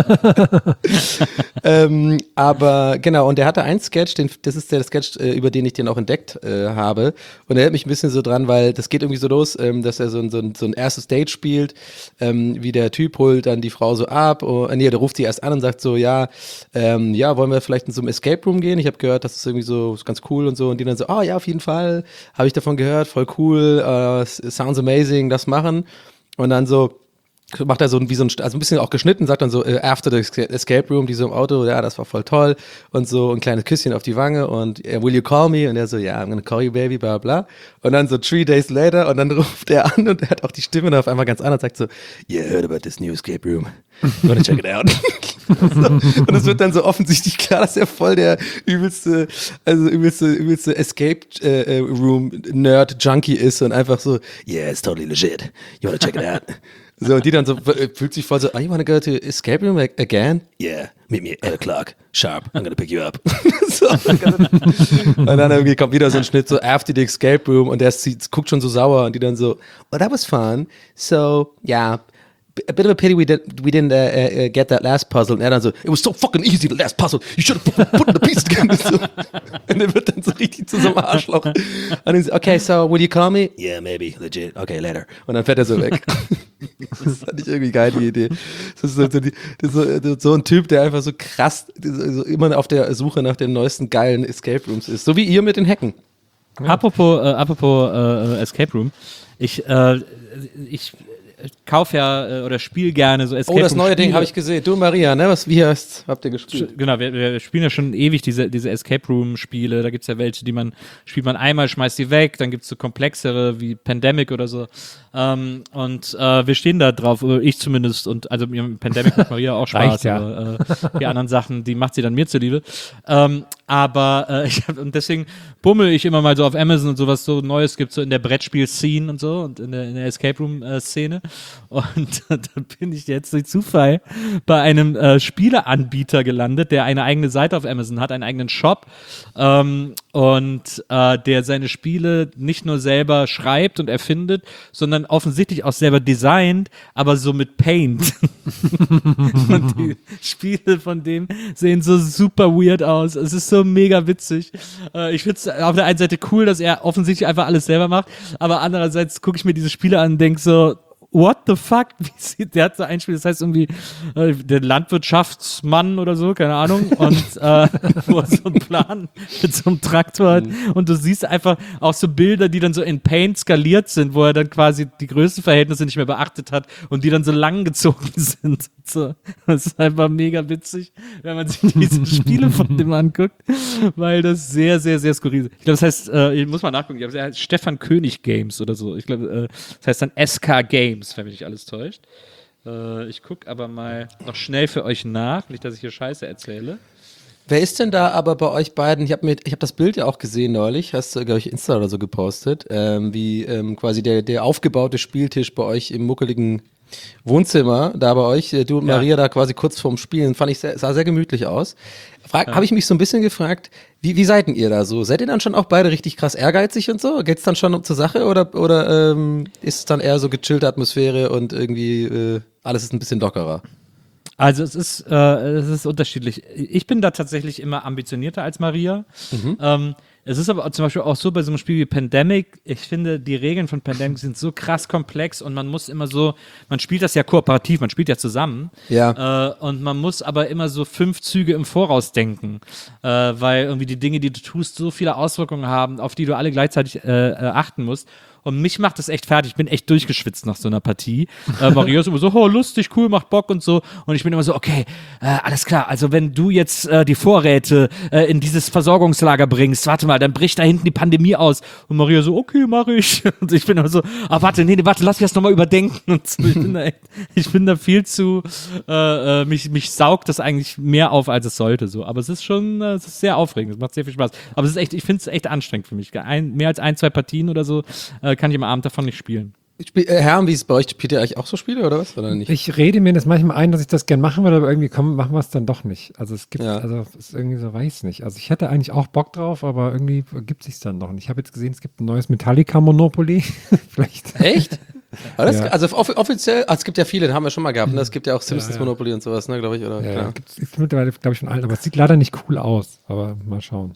ähm, aber genau, und der hatte einen Sketch, den, das ist der Sketch, äh, über den ich den auch entdeckt äh, habe. Und er hält mich ein bisschen so dran, weil das geht irgendwie so los, ähm, dass er so ein, so, ein, so ein erstes Date spielt, ähm, wie der Typ holt dann die Frau so ab. Oh, nee, der ruft sie erst an und sagt so, ja, ähm, ja, wollen wir vielleicht in so einem Escape Room gehen? Ich habe gehört, das ist irgendwie so ist ganz cool und so. Und die dann so, ah, ja, auf jeden Fall, habe ich davon gehört, voll cool, uh, sounds amazing, das machen. Und dann so, macht er so ein, wie so ein, also ein bisschen auch geschnitten, sagt dann so, äh, after the escape room, die so im Auto, ja, das war voll toll und so ein kleines Küsschen auf die Wange und äh, will you call me? Und er so, ja, yeah, I'm gonna call you baby, bla bla. Und dann so three days later und dann ruft er an und er hat auch die Stimme dann auf einmal ganz anders, sagt so, yeah, heard about this new escape room. You wanna check it out? so, und es wird dann so offensichtlich klar, dass er voll der übelste, also übelste, übelste Escape äh, Room Nerd Junkie ist und einfach so, yeah, it's totally legit. You wanna check it out? So, und die dann so, äh, fühlt sich voll so, oh, you wanna go to escape room again? Yeah, meet me at eight o'clock, sharp, I'm gonna pick you up. so, und dann irgendwie kommt wieder so ein Schnitt, so after the escape room und der sieht, guckt schon so sauer und die dann so, well, that was fun, so, yeah, a bit of a pity we, did, we didn't uh, uh, get that last puzzle. Und er dann so, it was so fucking easy, the last puzzle. You should have put, put the pieces together. So. Und er wird dann so richtig zu so einem Arschloch. Und dann so, okay, so will you call me? Yeah, maybe, legit. Okay, later. Und dann fährt er so weg. Das fand ich irgendwie geil, die Idee. Das ist so, so, die, das ist so, so ein Typ, der einfach so krass, so immer auf der Suche nach den neuesten geilen Escape Rooms ist. So wie ihr mit den Hacken. Apropos, äh, apropos äh, Escape Room, ich, äh, ich kaufe ja äh, oder spiele gerne so Escape Oh, das Room neue Ding Spiele. habe ich gesehen. Du, Maria, ne? Was, wie heißt, habt ihr gespielt? Genau, wir, wir spielen ja schon ewig diese, diese Escape Room Spiele. Da gibt es ja welche, die man, spielt man einmal, schmeißt die weg, dann gibt es so komplexere wie Pandemic oder so. Ähm, und äh, wir stehen da drauf, oder ich zumindest, und also mit Pandemic macht Maria auch Spaß, Reicht ja. aber äh, die anderen Sachen, die macht sie dann mir zuliebe. Ähm, aber äh, ich hab, und deswegen bummel ich immer mal so auf Amazon und sowas so Neues gibt, so in der Brettspiel-Scene und so und in der, in der Escape Room-Szene. Und da bin ich jetzt durch Zufall bei einem äh, Spieleanbieter gelandet, der eine eigene Seite auf Amazon hat, einen eigenen Shop ähm, und äh, der seine Spiele nicht nur selber schreibt und erfindet, sondern offensichtlich auch selber designt, aber so mit Paint. Und die Spiele von dem sehen so super weird aus. Es ist so mega witzig. Äh, ich finde es auf der einen Seite cool, dass er offensichtlich einfach alles selber macht, aber andererseits gucke ich mir diese Spiele an und denke so, what the fuck? Wie sieht, der hat so ein Spiel, das heißt irgendwie äh, der Landwirtschaftsmann oder so, keine Ahnung, und äh, wo er so einen Plan mit so einem Traktor hat und du siehst einfach auch so Bilder, die dann so in Paint skaliert sind, wo er dann quasi die Größenverhältnisse nicht mehr beachtet hat und die dann so lang gezogen sind. So. Das ist einfach mega witzig, wenn man sich diese Spiele von dem anguckt, weil das sehr, sehr, sehr skurril ist. Ich glaube, das heißt, äh, ich muss mal nachgucken, ich glaube, das heißt Stefan König Games oder so. Ich glaube, äh, das heißt dann S K Games, wenn mich nicht alles täuscht. Äh, ich gucke aber mal noch schnell für euch nach, nicht, dass ich hier Scheiße erzähle. Wer ist denn da aber bei euch beiden? Ich habe mir, ich habe das Bild ja auch gesehen neulich, hast du, glaube ich, Insta oder so gepostet, ähm, wie ähm, quasi der, der aufgebaute Spieltisch bei euch im muckeligen Wohnzimmer, da bei euch, äh, du und Ja. Maria da quasi kurz vorm Spielen, fand ich, sehr, sah sehr gemütlich aus. Frag, Ja. Habe ich mich so ein bisschen gefragt, wie, wie seid denn ihr da so? Seid ihr dann schon auch beide richtig krass ehrgeizig und so? Geht's dann schon um zur Sache oder, oder ähm, ist es dann eher so gechillte Atmosphäre und irgendwie äh, alles ist ein bisschen lockerer? Also es ist, äh, es ist unterschiedlich. Ich bin da tatsächlich immer ambitionierter als Maria. Ähm, es ist aber zum Beispiel auch so bei so einem Spiel wie Pandemic, ich finde, die Regeln von Pandemic sind so krass komplex und man muss immer so, man spielt das ja kooperativ, man spielt ja zusammen. Ja. Äh, und man muss aber immer so fünf Züge im Voraus denken, äh, weil irgendwie die Dinge, die du tust, so viele Auswirkungen haben, auf die du alle gleichzeitig äh, äh, achten musst. Und mich macht das echt fertig. Ich bin echt durchgeschwitzt nach so einer Partie. Äh, Maria ist immer so, oh, lustig, cool, macht Bock und so. Und ich bin immer so, okay, äh, alles klar. Also wenn du jetzt äh, die Vorräte äh, in dieses Versorgungslager bringst, warte mal, dann bricht da hinten die Pandemie aus. Und Maria so, okay, mach ich. Und ich bin immer so, ah, warte, nee, nee, warte, lass mich das nochmal überdenken. Und so. Ich bin da echt, ich bin da viel zu, äh, äh, mich, mich saugt das eigentlich mehr auf, als es sollte. So. Aber es ist schon, äh, es ist sehr aufregend. Es macht sehr viel Spaß. Aber es ist echt, ich finde es echt anstrengend für mich. Ein, mehr als ein, zwei Partien oder so äh, kann ich am Abend davon nicht spielen. Spiel, äh, Herren, wie ist es bei euch? Spielt ihr eigentlich auch so Spiele oder was? Oder nicht? Ich rede mir das manchmal ein, dass ich das gern machen würde, aber irgendwie komm, machen wir es dann doch nicht. Also es gibt, Ja. also es ist irgendwie so, weiß nicht. Also ich hätte eigentlich auch Bock drauf, aber irgendwie gibt es sich dann doch nicht. Ich habe jetzt gesehen, es gibt ein neues Metallica Monopoly. Vielleicht. Echt? Aber das, Ja. Also off offiziell, ah, es gibt ja viele, den haben wir schon mal gehabt. Ne? Es gibt ja auch Simpsons Ja, ja. Monopoly und sowas, ne, glaube ich. Oder? Ja, Klar. gibt es mittlerweile, glaube ich, schon alt, aber es sieht leider nicht cool aus. Aber mal schauen.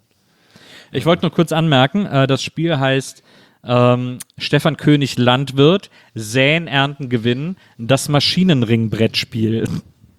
Ich wollte nur kurz anmerken, äh, das Spiel heißt ähm, Stefan König Landwirt, Säen, Ernten, Gewinnen, das Maschinenring-Brettspiel.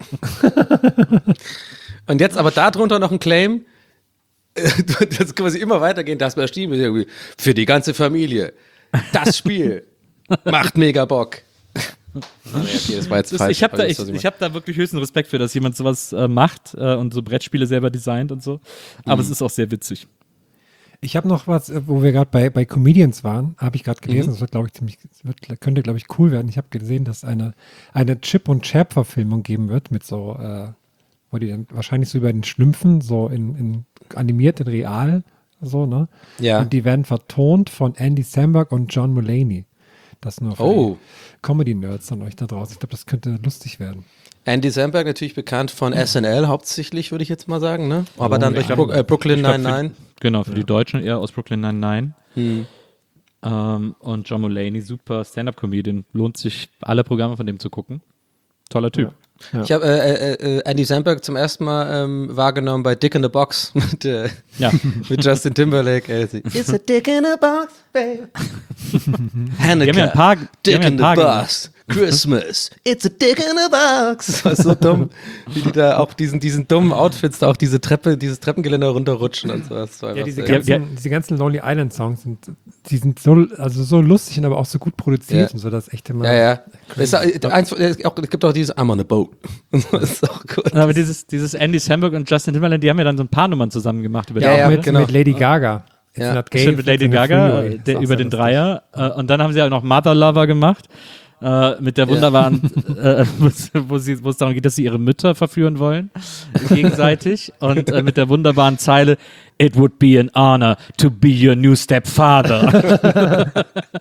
Und jetzt aber darunter noch ein Claim, das quasi immer weitergehen, das Maschinen irgendwie für die ganze Familie. Das Spiel macht mega Bock. Ah, nee, okay, das war jetzt Das, falsch. ich habe aber da, ihr ich, wisst, was ich hab da wirklich höchsten Respekt für, dass jemand sowas äh, macht äh, und so Brettspiele selber designt und so. Aber es ist auch sehr witzig. Ich habe noch was, äh, wo wir gerade bei, bei Comedians waren, habe ich gerade gelesen, das wird, glaube ich, ziemlich, wird, könnte, glaube ich, cool werden. Ich habe gesehen, dass eine, eine Chip- und Chap-Verfilmung geben wird, mit so, äh, wo die dann wahrscheinlich so über den Schlümpfen, so in, in animiert, in real, so, ne? Ja. Und die werden vertont von Andy Samberg und John Mulaney. Das nur für Oh. die Comedy-Nerds an euch da draußen. Ich glaube, das könnte lustig werden. Andy Samberg natürlich bekannt von S N L hauptsächlich, würde ich jetzt mal sagen, ne? Aber Oh, dann ja. durch Bro äh, Brooklyn Ich glaub, für- Nine-Nine. Genau, für die Deutschen eher aus Brooklyn Nine-Nine. Hm. Ähm, und John Mulaney, super Stand-Up-Comedian. Lohnt sich, alle Programme von dem zu gucken. Toller Typ. Ja. Ich habe äh, äh, äh, Andy Samberg zum ersten Mal ähm, wahrgenommen bei Dick in the Box mit, äh, Ja. mit Justin Timberlake. Äh, sie, It's a dick in a box, baby. Hanukkah, Die haben ja ein paar- die Dick haben ja ein in the paar Box. Christmas, it's a dick in a box. Das war so dumm, wie die da auch diesen, diesen dummen Outfits, da auch diese Treppe, dieses Treppengeländer runterrutschen und so. Das war Ja, einfach diese sehr- ganzen, ja. diese ganzen Lonely Island Songs sind, die sind so, also so lustig und aber auch so gut produziert Ja. und so, das echt immer. Ja, ja. Es, ist, äh, eins, es auch- es gibt auch dieses I'm on a boat. Das ist auch gut. Aber dieses, dieses Andy Samberg und Justin Timberlake, die haben ja dann so ein paar Nummern zusammen gemacht über Ja, die ja, Woche. mit, genau. mit Lady Gaga. It's Ja. not gay, Stimmt, mit it's Lady in the Gaga, freeway. äh, Ist der, auch über sehr den lustig. Dreier. Äh, und dann haben sie auch noch Mother Lover gemacht. Äh, mit der wunderbaren, äh, wo, sie, wo es darum geht, dass sie ihre Mütter verführen wollen, gegenseitig. Und äh, mit der wunderbaren Zeile, It would be an honor to be your new stepfather.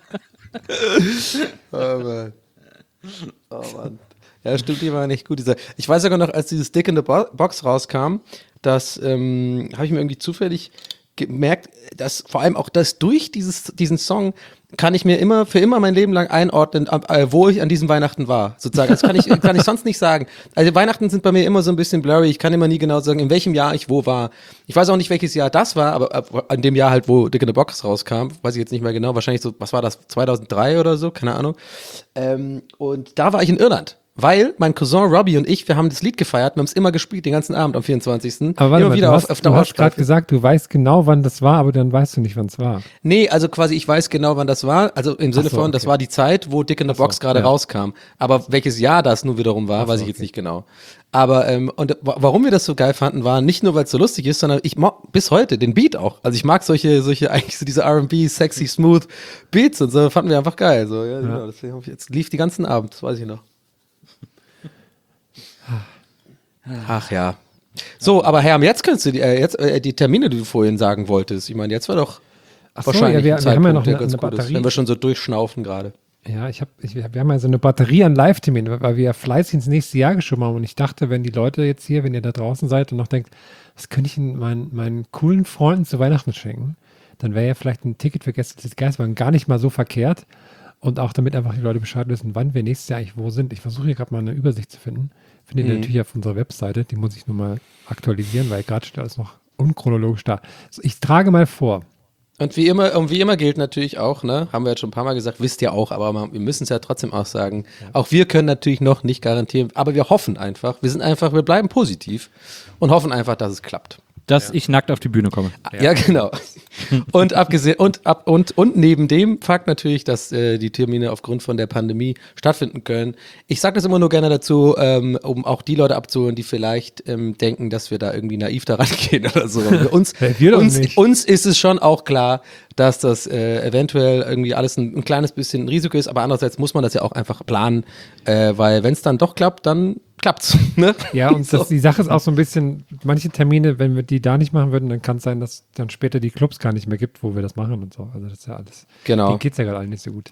Oh Mann. Oh Mann. Ja, stimmt, die war nicht gut. Dieser, ich weiß sogar noch, als dieses Dick in the Bo Box rauskam, das ähm, habe ich mir irgendwie zufällig gemerkt, dass vor allem auch das durch dieses, diesen Song kann ich mir immer für immer mein Leben lang einordnen, äh, wo ich an diesem Weihnachten war, sozusagen. Das kann ich, kann ich sonst nicht sagen. Also Weihnachten sind bei mir immer so ein bisschen blurry. Ich kann immer nie genau sagen, in welchem Jahr ich wo war. Ich weiß auch nicht, welches Jahr das war, aber an dem Jahr halt, wo Dick in the Box rauskam, weiß ich jetzt nicht mehr genau. Wahrscheinlich so, was war das, zweitausenddrei oder so, keine Ahnung. Ähm, und da war ich in Irland. Weil mein Cousin Robbie und ich, wir haben das Lied gefeiert, wir haben es immer gespielt, den ganzen Abend am vierundzwanzigsten. Aber warte immer mal, wieder du auf, hast, auf der du hast gerade Hausstreife. gesagt, du weißt genau, wann das war, aber dann weißt du nicht, wann es war. Nee, also quasi, ich weiß genau, wann das war. Also im Sinne Ach so, von, das okay. war die Zeit, wo Dick in the so, Box gerade ja. rauskam. Aber welches Jahr das nun wiederum war, Ach so, weiß ich jetzt okay. nicht genau. Aber, ähm, und wa- warum wir das so geil fanden, war nicht nur, weil es so lustig ist, sondern ich mag bis heute den Beat auch. Also ich mag solche, solche, eigentlich so diese R and B, sexy, smooth Beats und so, fanden wir einfach geil. So, ja, genau. Deswegen hab ich jetzt lief die ganzen Abend, das weiß ich noch. Ach ja. So, aber Herm, jetzt kannst du die, äh, jetzt, äh, die Termine, die du vorhin sagen wolltest. Ich meine, jetzt war doch Ach so, wahrscheinlich ja, wir- ein wir haben ja Zeitpunkt, noch der eine- ganz eine gut ist, Batterie. wenn wir schon so durchschnaufen gerade. Ja, ich habe, ich, wir haben ja so eine Batterie an Live-Terminen, weil wir ja fleißig ins nächste Jahr geschoben haben. Und ich dachte, wenn die Leute jetzt hier, wenn ihr da draußen seid und noch denkt, was könnte ich denn meinen, meinen coolen Freunden zu Weihnachten schenken, dann wäre ja vielleicht ein Ticket für Gäste des Geistwagen gar nicht mal so verkehrt. Und auch damit einfach die Leute Bescheid wissen, wann wir nächstes Jahr eigentlich wo sind. Ich versuche hier gerade mal eine Übersicht zu finden. Findet ihr natürlich auf unserer Webseite. Die muss ich nur mal aktualisieren, weil gerade steht alles noch unchronologisch da. So, ich trage mal vor. Und wie immer, und wie immer gilt natürlich auch, ne, haben wir jetzt schon ein paar Mal gesagt, wisst ihr auch, aber man, wir müssen es ja trotzdem auch sagen. Auch wir können natürlich noch nicht garantieren, aber wir hoffen einfach, wir sind einfach, wir bleiben positiv und hoffen einfach, dass es klappt. Dass ich nackt auf die Bühne komme. Ja, genau. Und abgesehen und ab und und neben dem Fakt natürlich, dass äh, die Termine aufgrund von der Pandemie stattfinden können. Ich sage das immer nur gerne dazu, ähm, um auch die Leute abzuholen, die vielleicht ähm, denken, dass wir da irgendwie naiv daran gehen oder so. Aber uns, Wir doch uns, nicht. uns ist es schon auch klar, dass das äh, eventuell irgendwie alles ein, ein kleines bisschen ein Risiko ist, aber andererseits muss man das ja auch einfach planen, äh, weil wenn es dann doch klappt, dann klappt's. Ne? Ja, und das, die Sache ist auch so ein bisschen, manche Termine, wenn wir die da nicht machen würden, dann kann es sein, dass dann später die Clubs gar nicht mehr gibt, wo wir das machen und so. Also das ist ja alles. Genau. Denen geht's ja gerade alle nicht so gut.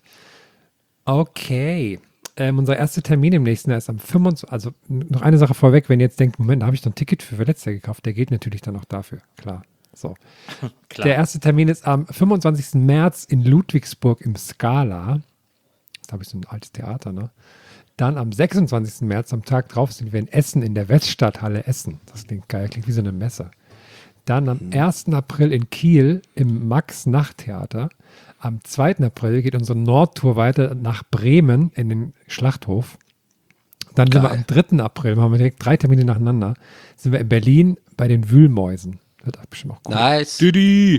Okay. Ähm, unser erster Termin im nächsten Jahr ist am fünfundzwanzigsten. Also n- noch eine Sache vorweg, wenn ihr jetzt denkt, Moment, da habe ich doch ein Ticket für letztes Jahr gekauft, der geht natürlich dann auch dafür. Klar. So. Der erste Termin ist am fünfundzwanzigsten März in Ludwigsburg im Scala. Da habe ich so ein altes Theater, ne? Dann am sechsundzwanzigsten März, am Tag drauf, sind wir in Essen, in der Weststadthalle Essen. Das klingt geil, klingt wie so eine Messe. Dann am ersten April in Kiel im Max-Nachttheater. Am zweiten April geht unsere Nordtour weiter nach Bremen in den Schlachthof. Dann sind wir am dritten April, machen wir direkt drei Termine nacheinander, sind wir in Berlin bei den Wühlmäusen. Wird auch bestimmt auch cool. Nice. Didi!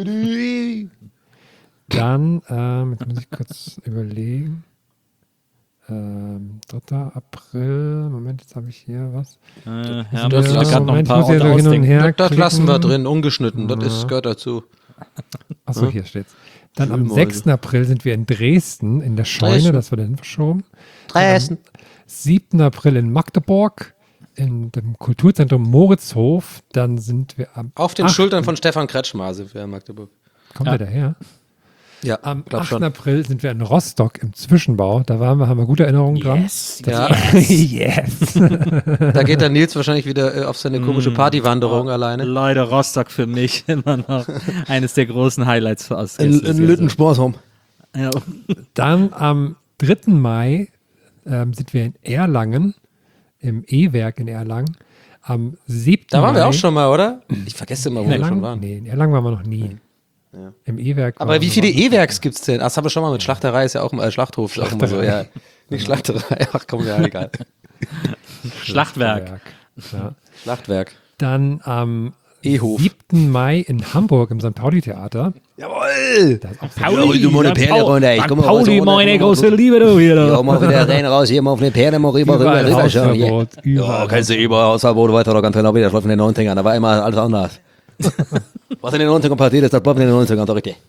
Dann, ähm, jetzt muss ich kurz überlegen. Ähm, dritter April, Moment, jetzt habe ich hier was. Äh, ja, das muss ich lassen- gerade noch ein Moment, paar ich muss hier Orte so hin und ausdenken. her Das, das lassen wir klicken. drin, ungeschnitten. Das ist, gehört dazu. Achso, hier steht's. Dann am Wühlmäuse. sechsten April sind wir in Dresden, in der Scheune, Dresden. das wird dann verschoben. Dresden. siebten April in Magdeburg, in dem Kulturzentrum Moritzhof. Dann sind wir am Auf den achten Schultern von Stefan Kretschmer sind wir in Magdeburg. Kommt er daher? Ja, Am glaub achten schon. April sind wir in Rostock im Zwischenbau. Da waren wir, haben wir gute Erinnerungen dran. Yes, Ja, yes. da geht der Nils wahrscheinlich wieder äh, auf seine komische Partywanderung alleine. Leute, Rostock für mich immer noch eines der großen Highlights aus In, in Lüttensporsum. Ja. Dann am dritten Mai ähm, sind wir in Erlangen, im E-Werk in Erlangen. Am siebten Da waren wir Mai, auch schon mal, oder? Ich vergesse immer, wo in wir schon Erlangen? waren. Nee, in Erlangen waren wir noch nie. Im E-Werk. Aber waren wie wir viele noch nie. E-Werks gibt es denn? Ach, das haben wir schon mal mit Schlachterei, ist ja auch immer, äh, Schlachthof ist auch immer so, ja. Nicht Schlachterei, ach komm, ja, egal. Schlachtwerk. Ja. Schlachtwerk. Dann am E-Hof. siebten Mai in Hamburg im Sankt Pauli-Theater. Jawohl! Da ist auch so Pauli, du mal eine Perle runter. Ich komm mal raus, Pauli, runter, meine komm mal große raus. Liebe, du hier. Ja, du. mal wieder rein, raus, hier mal auf eine Perle, mal rüber, rüber, überall rüber. Schon, hier. Hausverbot. Überall. Ja, kannst du überall Hausverbot, weiter, da ganz genau wieder, das läuft in den neunzigern, da war immer alles anders. Was in den neunzigern passiert ist, das bleibt in den neunzigern, da richtig.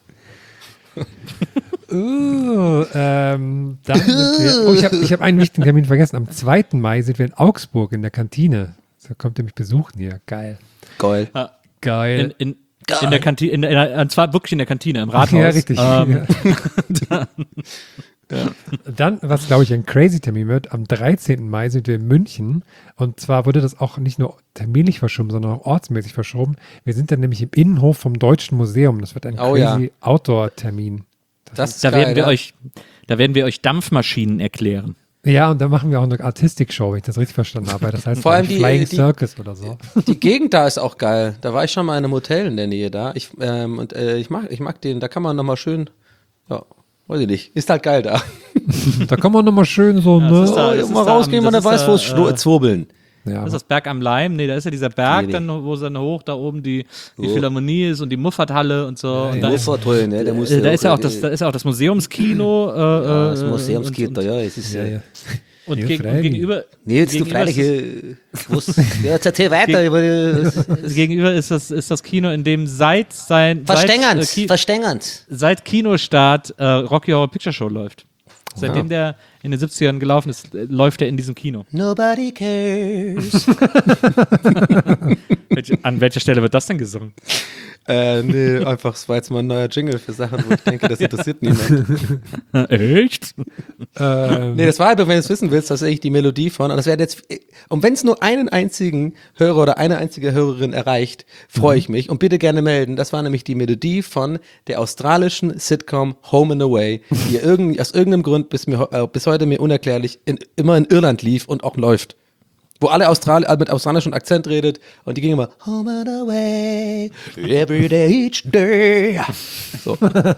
Uh, ähm, dann sind wir, oh, ich habe ich hab einen wichtigen Termin vergessen. Am zweiten Mai sind wir in Augsburg in der Kantine. Da kommt ihr mich besuchen hier. Geil. Geil. Geil. In, in, in der Kantine, in der, und zwar wirklich in der Kantine, im Rathaus. Ja, richtig. Ähm, Ja. Dann, was glaube ich ein crazy Termin wird, am dreizehnten Mai sind wir in München. Und zwar wurde das auch nicht nur terminlich verschoben, sondern auch ortsmäßig verschoben. Wir sind dann nämlich im Innenhof vom Deutschen Museum. Das wird ein Oh, crazy Outdoor-Termin. Das ist Da geil, werden wir ja. euch, da werden wir euch Dampfmaschinen erklären. Ja, und dann machen wir auch eine Artistik-Show, wenn ich das richtig verstanden habe. Das heißt Vor allem glaub ich, die- Flying die- Circus oder so. Die Gegend da ist auch geil. Da war ich schon mal in einem Hotel in der Nähe da. Ich, ähm, und äh, ich mag, ich mag den, da kann man nochmal schön, ja, weiß ich nicht, ist halt geil da. Da kann man nochmal schön so, das ne? ist da- Oh, das mal ist da rausgehen, am- man das weiß, ist wo da, es schlo- äh, zwirbeln. Ja, Das ist aber- das Berg am Leim. Nee, da ist ja dieser Berg, Nee, nee. dann, wo es dann hoch da oben die, die Oh. Philharmonie ist und die Muffathalle und so. und ja. da, ist, Muss toll, ne? Der muss äh, da ist ja auch äh, das, da ist ja auch das Museumskino. Äh, ja, das äh, Museumskinder, und, ja, es ist ja, ja. ja. und, Ja, geg und freilich. gegenüber. Nee, jetzt du gegenüber ist freilich, äh, was, ja, jetzt erzähl weiter über die, das, gegenüber ist das, ist das Kino, in dem seit sein Verstängernd, seit, äh, Ki verstängernd. seit Kinostart äh, Rocky Horror Picture Show läuft. Seitdem der in den siebzigern gelaufen ist, äh, läuft er in diesem Kino. Nobody cares. Welche, an welcher Stelle wird das denn gesungen? Äh, nee, einfach, es war jetzt mal ein neuer Jingle für Sachen, wo ich denke, das interessiert niemand. Echt? Ähm, Nee, das war halt, wenn du es wissen willst, tatsächlich die Melodie von, und das wäre jetzt, und wenn es nur einen einzigen Hörer oder eine einzige Hörerin erreicht, freue ich mich und bitte gerne melden. Das war nämlich die Melodie von der australischen Sitcom Home and Away, die irgend, aus irgendeinem Grund bis, mir, äh, bis heute mir unerklärlich in, immer in Irland lief und auch läuft. Wo alle Australier mit australischem Akzent redet und die ging immer Home and Away, every day, each day. So.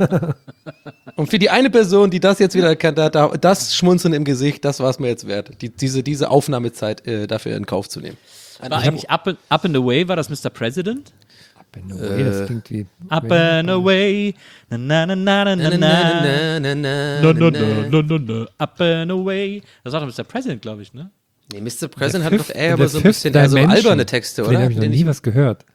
Und für die eine Person, die das jetzt wieder erkannt hat, da- das Schmunzeln im Gesicht, das war es mir jetzt wert, die, diese, diese Aufnahmezeit äh, dafür in Kauf zu nehmen. War eigentlich Up and, Up and Away, war das Mister President? no way, das klingt wie. Up and Away, na na na na na na na. na, na, No, no, no, no, no, no. Up and Away. Das war doch Mister President, glaube ich, ne? Nee, Mister President hat Fifth- doch eher aber The so ein Fifth bisschen eher so Dimension. alberne Texte, Von denen oder? habe ich noch Den nie was gehört.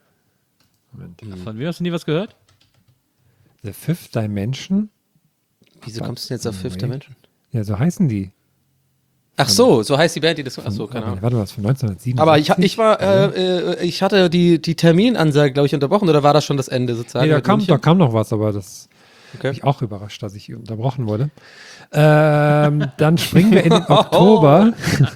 Von wem hast du nie was gehört? The Fifth Dimension? Wieso kommst du denn jetzt auf Fifth Dimension? Ja, so heißen die. Ach so, so heißt die Band, die das. Ach so, keine Ahnung. Warte mal, was von neunzehnhundertsieben. Aber ich, ich war, äh, äh, ich hatte die, die Terminansage, glaube ich, unterbrochen, oder war das schon das Ende sozusagen? Nee, da mit kam, München? da kam noch was, aber das Okay. hat mich auch überrascht, dass ich unterbrochen wurde. Ähm, dann springen wir in den Oktober.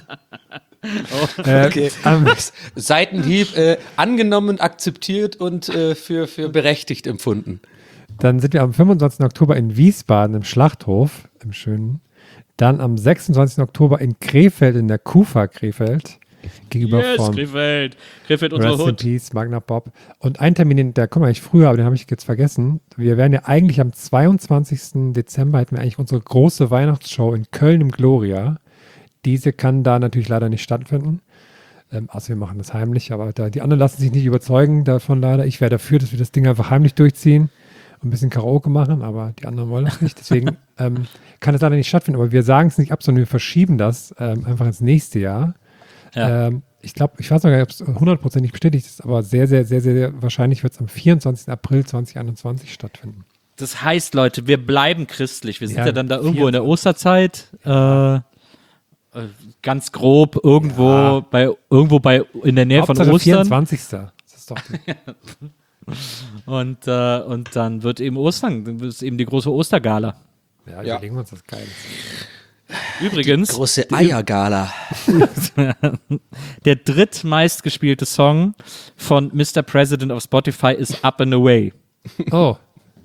äh, Okay. am, Seitenhieb äh, angenommen, akzeptiert und äh, für, für berechtigt empfunden. dann sind wir am fünfundzwanzigsten Oktober in Wiesbaden im Schlachthof, im Schönen. Dann am sechsundzwanzigsten Oktober in Krefeld, in der Kufa Krefeld. Gegenüber Yes, von Krefeld. Krefeld, unsere Rest in Hut. Peace, Magna Pop. Und ein Termin, den- der kommt eigentlich früher, aber den habe ich jetzt vergessen. Wir werden ja eigentlich am zweiundzwanzigsten Dezember hätten wir eigentlich unsere große Weihnachtsshow in Köln im Gloria. Diese kann da natürlich leider nicht stattfinden. Ähm, also wir machen das heimlich, aber da, die anderen lassen sich nicht überzeugen davon leider. Ich wäre dafür, dass wir das Ding einfach heimlich durchziehen und ein bisschen Karaoke machen, aber die anderen wollen das nicht. Deswegen ähm, kann es leider nicht stattfinden. Aber wir sagen es nicht ab, sondern wir verschieben das ähm, einfach ins nächste Jahr. Ja. Ähm, ich glaube, ich weiß noch gar nicht, ob es hundertprozentig bestätigt ist, aber sehr, sehr, sehr, sehr, sehr wahrscheinlich wird es am vierundzwanzigsten April zweitausendeinundzwanzig stattfinden. Das heißt, Leute, wir bleiben christlich. Wir sind ja, Ja, dann da irgendwo in der Osterzeit. Äh, äh, ganz grob irgendwo Ja. bei irgendwo bei in der Nähe von Hauptsache Ostern. vierundzwanzigsten Das ist doch die, Und, äh, und dann wird eben Ostern, dann ist eben die große Ostergala. ja, Ja. überlegen wir uns das Geiles. Übrigens, Große Eiergala. der drittmeistgespielte Song von Mister President auf Spotify ist Up and Away. Oh,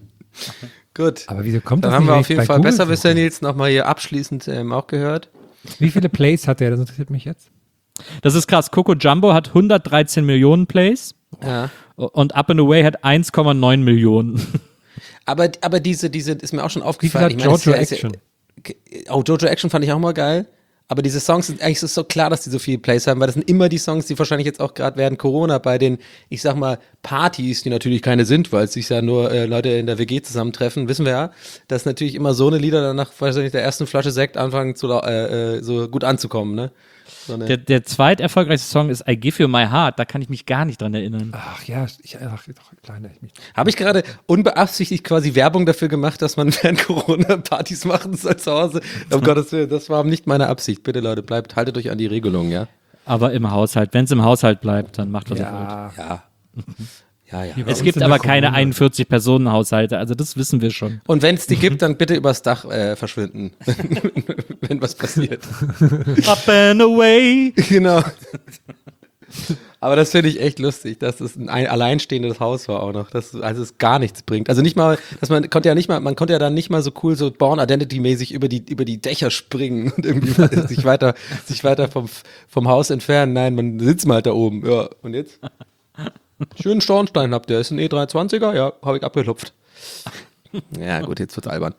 Gut. aber wieso kommt Dann das haben nicht, wir wenn auf ich jeden bei Fall Google Besserwisser suche? Nils nochmal hier abschließend ähm, auch gehört. Wie viele Plays hat der? Das interessiert mich jetzt. Das ist krass. Coco Jumbo hat hundertdreizehn Millionen Plays Ja. und Up and Away hat eins Komma neun Millionen. Aber, aber diese, diese ist mir auch schon Wie viel aufgefallen. hat Ich meine, es ist Jojo ja- ist ja- Action? Oh, Jojo Action fand ich auch mal geil. Aber diese Songs sind eigentlich es ist so klar, dass die so viele Plays haben, weil das sind immer die Songs, die wahrscheinlich jetzt auch gerade während Corona bei den, ich sag mal, Partys, die natürlich keine sind, weil es sich ja nur äh, Leute in der W G zusammentreffen, wissen wir ja, dass natürlich immer so eine Lieder dann nach wahrscheinlich der ersten Flasche Sekt anfangen zu lau- äh, äh, so gut anzukommen, ne? So eine, Der, der zweiterfolgreichste Song ist I Give You My Heart. Da kann ich mich gar nicht dran erinnern. Ach ja, ich, ach, doch, kleiner, ich mich. Habe ich gerade unbeabsichtigt quasi Werbung dafür gemacht, dass man während Corona Partys machen soll zu Hause? Um Gottes Willen, das war nicht meine Absicht. Bitte Leute, bleibt, haltet euch an die Regelungen, ja? Aber im Haushalt. Wenn es im Haushalt bleibt, dann macht was ihr wollt. Ja, Ja. Ja, ja. Es uns gibt in aber der keine Kommune. einundvierzig-Personen-Haushalte. Also das wissen wir schon. Und wenn es die gibt, dann bitte übers Dach äh, verschwinden, wenn was passiert. Up and Away. Genau. Aber das finde ich echt lustig, dass es ein alleinstehendes Haus war auch noch, dass also es gar nichts bringt. Also nicht mal, dass man konnte ja nicht mal, man konnte ja dann nicht mal so cool so Born Identity-mäßig über die über die Dächer springen und irgendwie sich weiter sich weiter vom vom Haus entfernen. Nein, man sitzt mal halt da oben. Ja, und jetzt? Schönen Schornstein habt ihr. Ist ein E dreihundertzwanziger? Ja, habe ich abgeklopft. Ja, gut, jetzt wird's albern.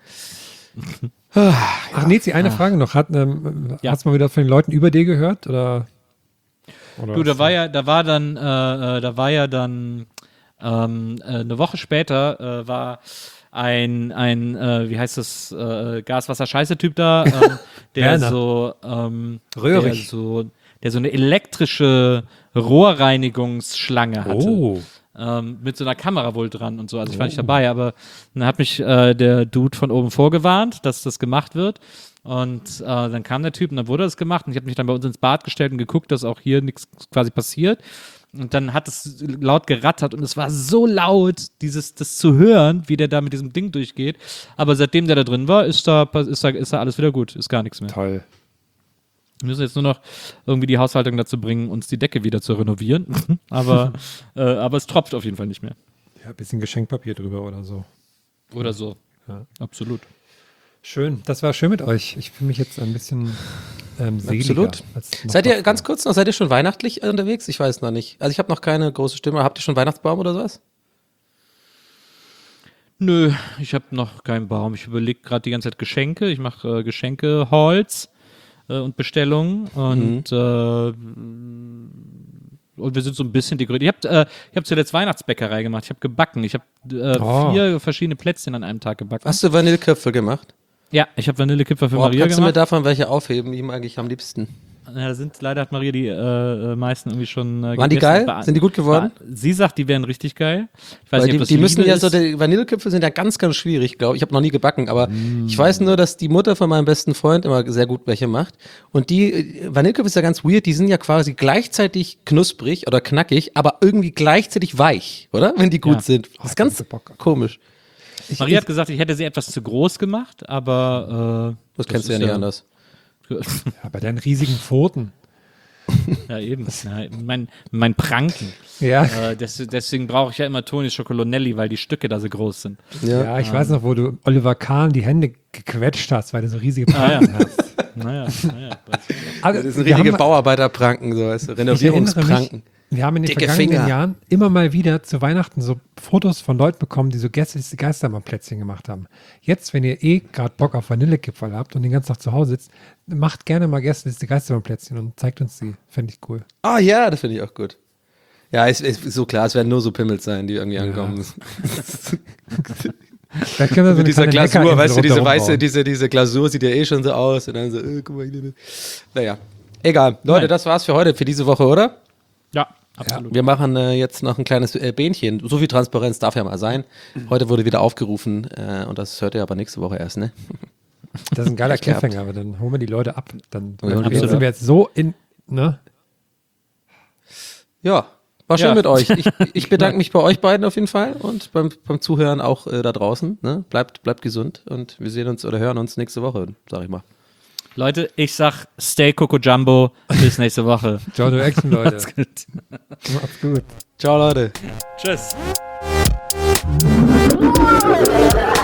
Ach, Nezi, eine Frage noch. Hat, ähm, Ja. Hast du mal wieder von den Leuten über dir gehört? Oder? oder Du, da war ja, da war dann, äh, äh, da war ja dann ähm, äh, eine Woche später äh, war ein, ein äh, wie heißt das, äh, Gas-Wasser-Scheiße-Typ da, ähm, der Werner. so, ähm, Röhrig. der so, der so eine elektrische Rohrreinigungsschlange hatte. Oh. Ähm, mit so einer Kamera wohl dran und so. Also ich war nicht dabei, aber dann hat mich äh, der Dude von oben vorgewarnt, dass das gemacht wird. Und äh, dann kam der Typ und dann wurde das gemacht und ich habe mich dann bei uns ins Bad gestellt und geguckt, dass auch hier nichts quasi passiert. Und dann hat es laut gerattert und es war so laut, dieses, das zu hören, wie der da mit diesem Ding durchgeht. Aber seitdem der da drin war, ist da, ist da, ist da alles wieder gut, ist gar nichts mehr. Toll. Wir müssen jetzt nur noch irgendwie die Haushaltung dazu bringen, uns die Decke wieder zu renovieren. aber, äh, aber es tropft auf jeden Fall nicht mehr. Ja, ein bisschen Geschenkpapier drüber oder so. Oder so. Ja. Absolut. Schön. Das war schön mit euch. Ich fühle mich jetzt ein bisschen ähm, seliger. Absolut. als noch Seid ihr davor. ganz kurz noch, seid ihr schon weihnachtlich unterwegs? Ich weiß noch nicht. Also ich habe noch keine große Stimme. Habt ihr schon Weihnachtsbaum oder sowas? Nö, ich habe noch keinen Baum. Ich überlege gerade die ganze Zeit Geschenke. Ich mache äh, Geschenke-Hauls äh, und Bestellungen. Und, äh, und wir sind so ein bisschen die Größe. Ich habe äh, ich hab zuletzt Weihnachtsbäckerei gemacht. Ich habe gebacken. Ich habe äh, Oh. vier verschiedene Plätzchen an einem Tag gebacken. Hast du Vanilleköpfe gemacht? Ja, ich habe Vanillekipferl für Boah, Maria kannst du mir gemacht. davon welche aufheben? Ihm eigentlich am liebsten. Ja, sind, leider hat Maria die äh, äh, meisten irgendwie schon äh, Waren die gegessen. geil? War- Sind die gut geworden? War, sie sagt, die wären richtig geil. Ich weiß Weil nicht, die, ob das die müssen Liebe ja ist. so, die Vanilleköpfe sind ja ganz, ganz schwierig, glaube ich. Ich habe noch nie gebacken, aber Mm. ich weiß nur, dass die Mutter von meinem besten Freund immer sehr gut welche macht. Und die äh, Vanilleköpfe ist ja ganz weird, die sind ja quasi gleichzeitig knusprig oder knackig, aber irgendwie gleichzeitig weich, oder? Wenn die gut Ja. sind. Das ist ganz komisch. Maria hat gesagt, ich hätte sie etwas zu groß gemacht, aber äh, Das kennst du ja ist nicht anders. Ja, bei deinen riesigen Pfoten. Ja, eben. Ja, mein, mein Pranken. Ja. Äh, des, deswegen brauche ich ja immer Toni Chocolonelli, weil die Stücke da so groß sind. Ja, ich weiß noch, wo du Oliver Kahn die Hände gequetscht hast, weil du so riesige Ah, Pranken ja. hast. Naja, naja. Also, Das sind wir richtige haben- Bauarbeiterpranken, so weißt du, Ich erinnere mich, Renovierungspranken. wir haben in den Dicke vergangenen Finger. Jahren immer mal wieder zu Weihnachten so Fotos von Leuten bekommen, die so Gäste Geistermann-Plätzchen gemacht haben. Jetzt, wenn ihr eh gerade Bock auf Vanillekipferl habt und den ganzen Tag zu Hause sitzt, macht gerne mal Gästeliste Geistermann-Plätzchen und zeigt uns die. Fände ich cool. Ah ja, das finde ich auch gut. Ja, es ist so klar, es werden nur so Pimmels sein, die irgendwie ankommen. Vielleicht können wir so Mit eine dieser kleine Glasur, Hackerinsel weißt du, diese rundherum weiße, bauen. diese, diese Glasur sieht ja eh schon so aus. Und dann so, äh, guck mal hier. Naja, egal. Leute, Nein. das war's für heute, für diese Woche, oder? Ja, absolut. Wir machen äh, jetzt noch ein kleines äh, Bähnchen. So viel Transparenz darf ja mal sein. Heute wurde wieder aufgerufen äh, und das hört ihr aber nächste Woche erst, ne? Das ist ein geiler Pech gehabt. Cliffhanger, aber dann holen wir die Leute ab. Dann Wir holen die jetzt Leute sind ab. wir jetzt so in, ne? Ja, war schön Ja. mit euch. Ich, ich bedanke mich bei euch beiden auf jeden Fall und beim, beim Zuhören auch äh, da draußen. Ne? Bleibt, bleibt gesund und wir sehen uns oder hören uns nächste Woche, sag ich mal. Leute, ich sag Stay Coco Jumbo. Bis nächste Woche. Ciao, du Action, Leute. Macht's gut. Macht's gut. Ciao, Leute. Tschüss.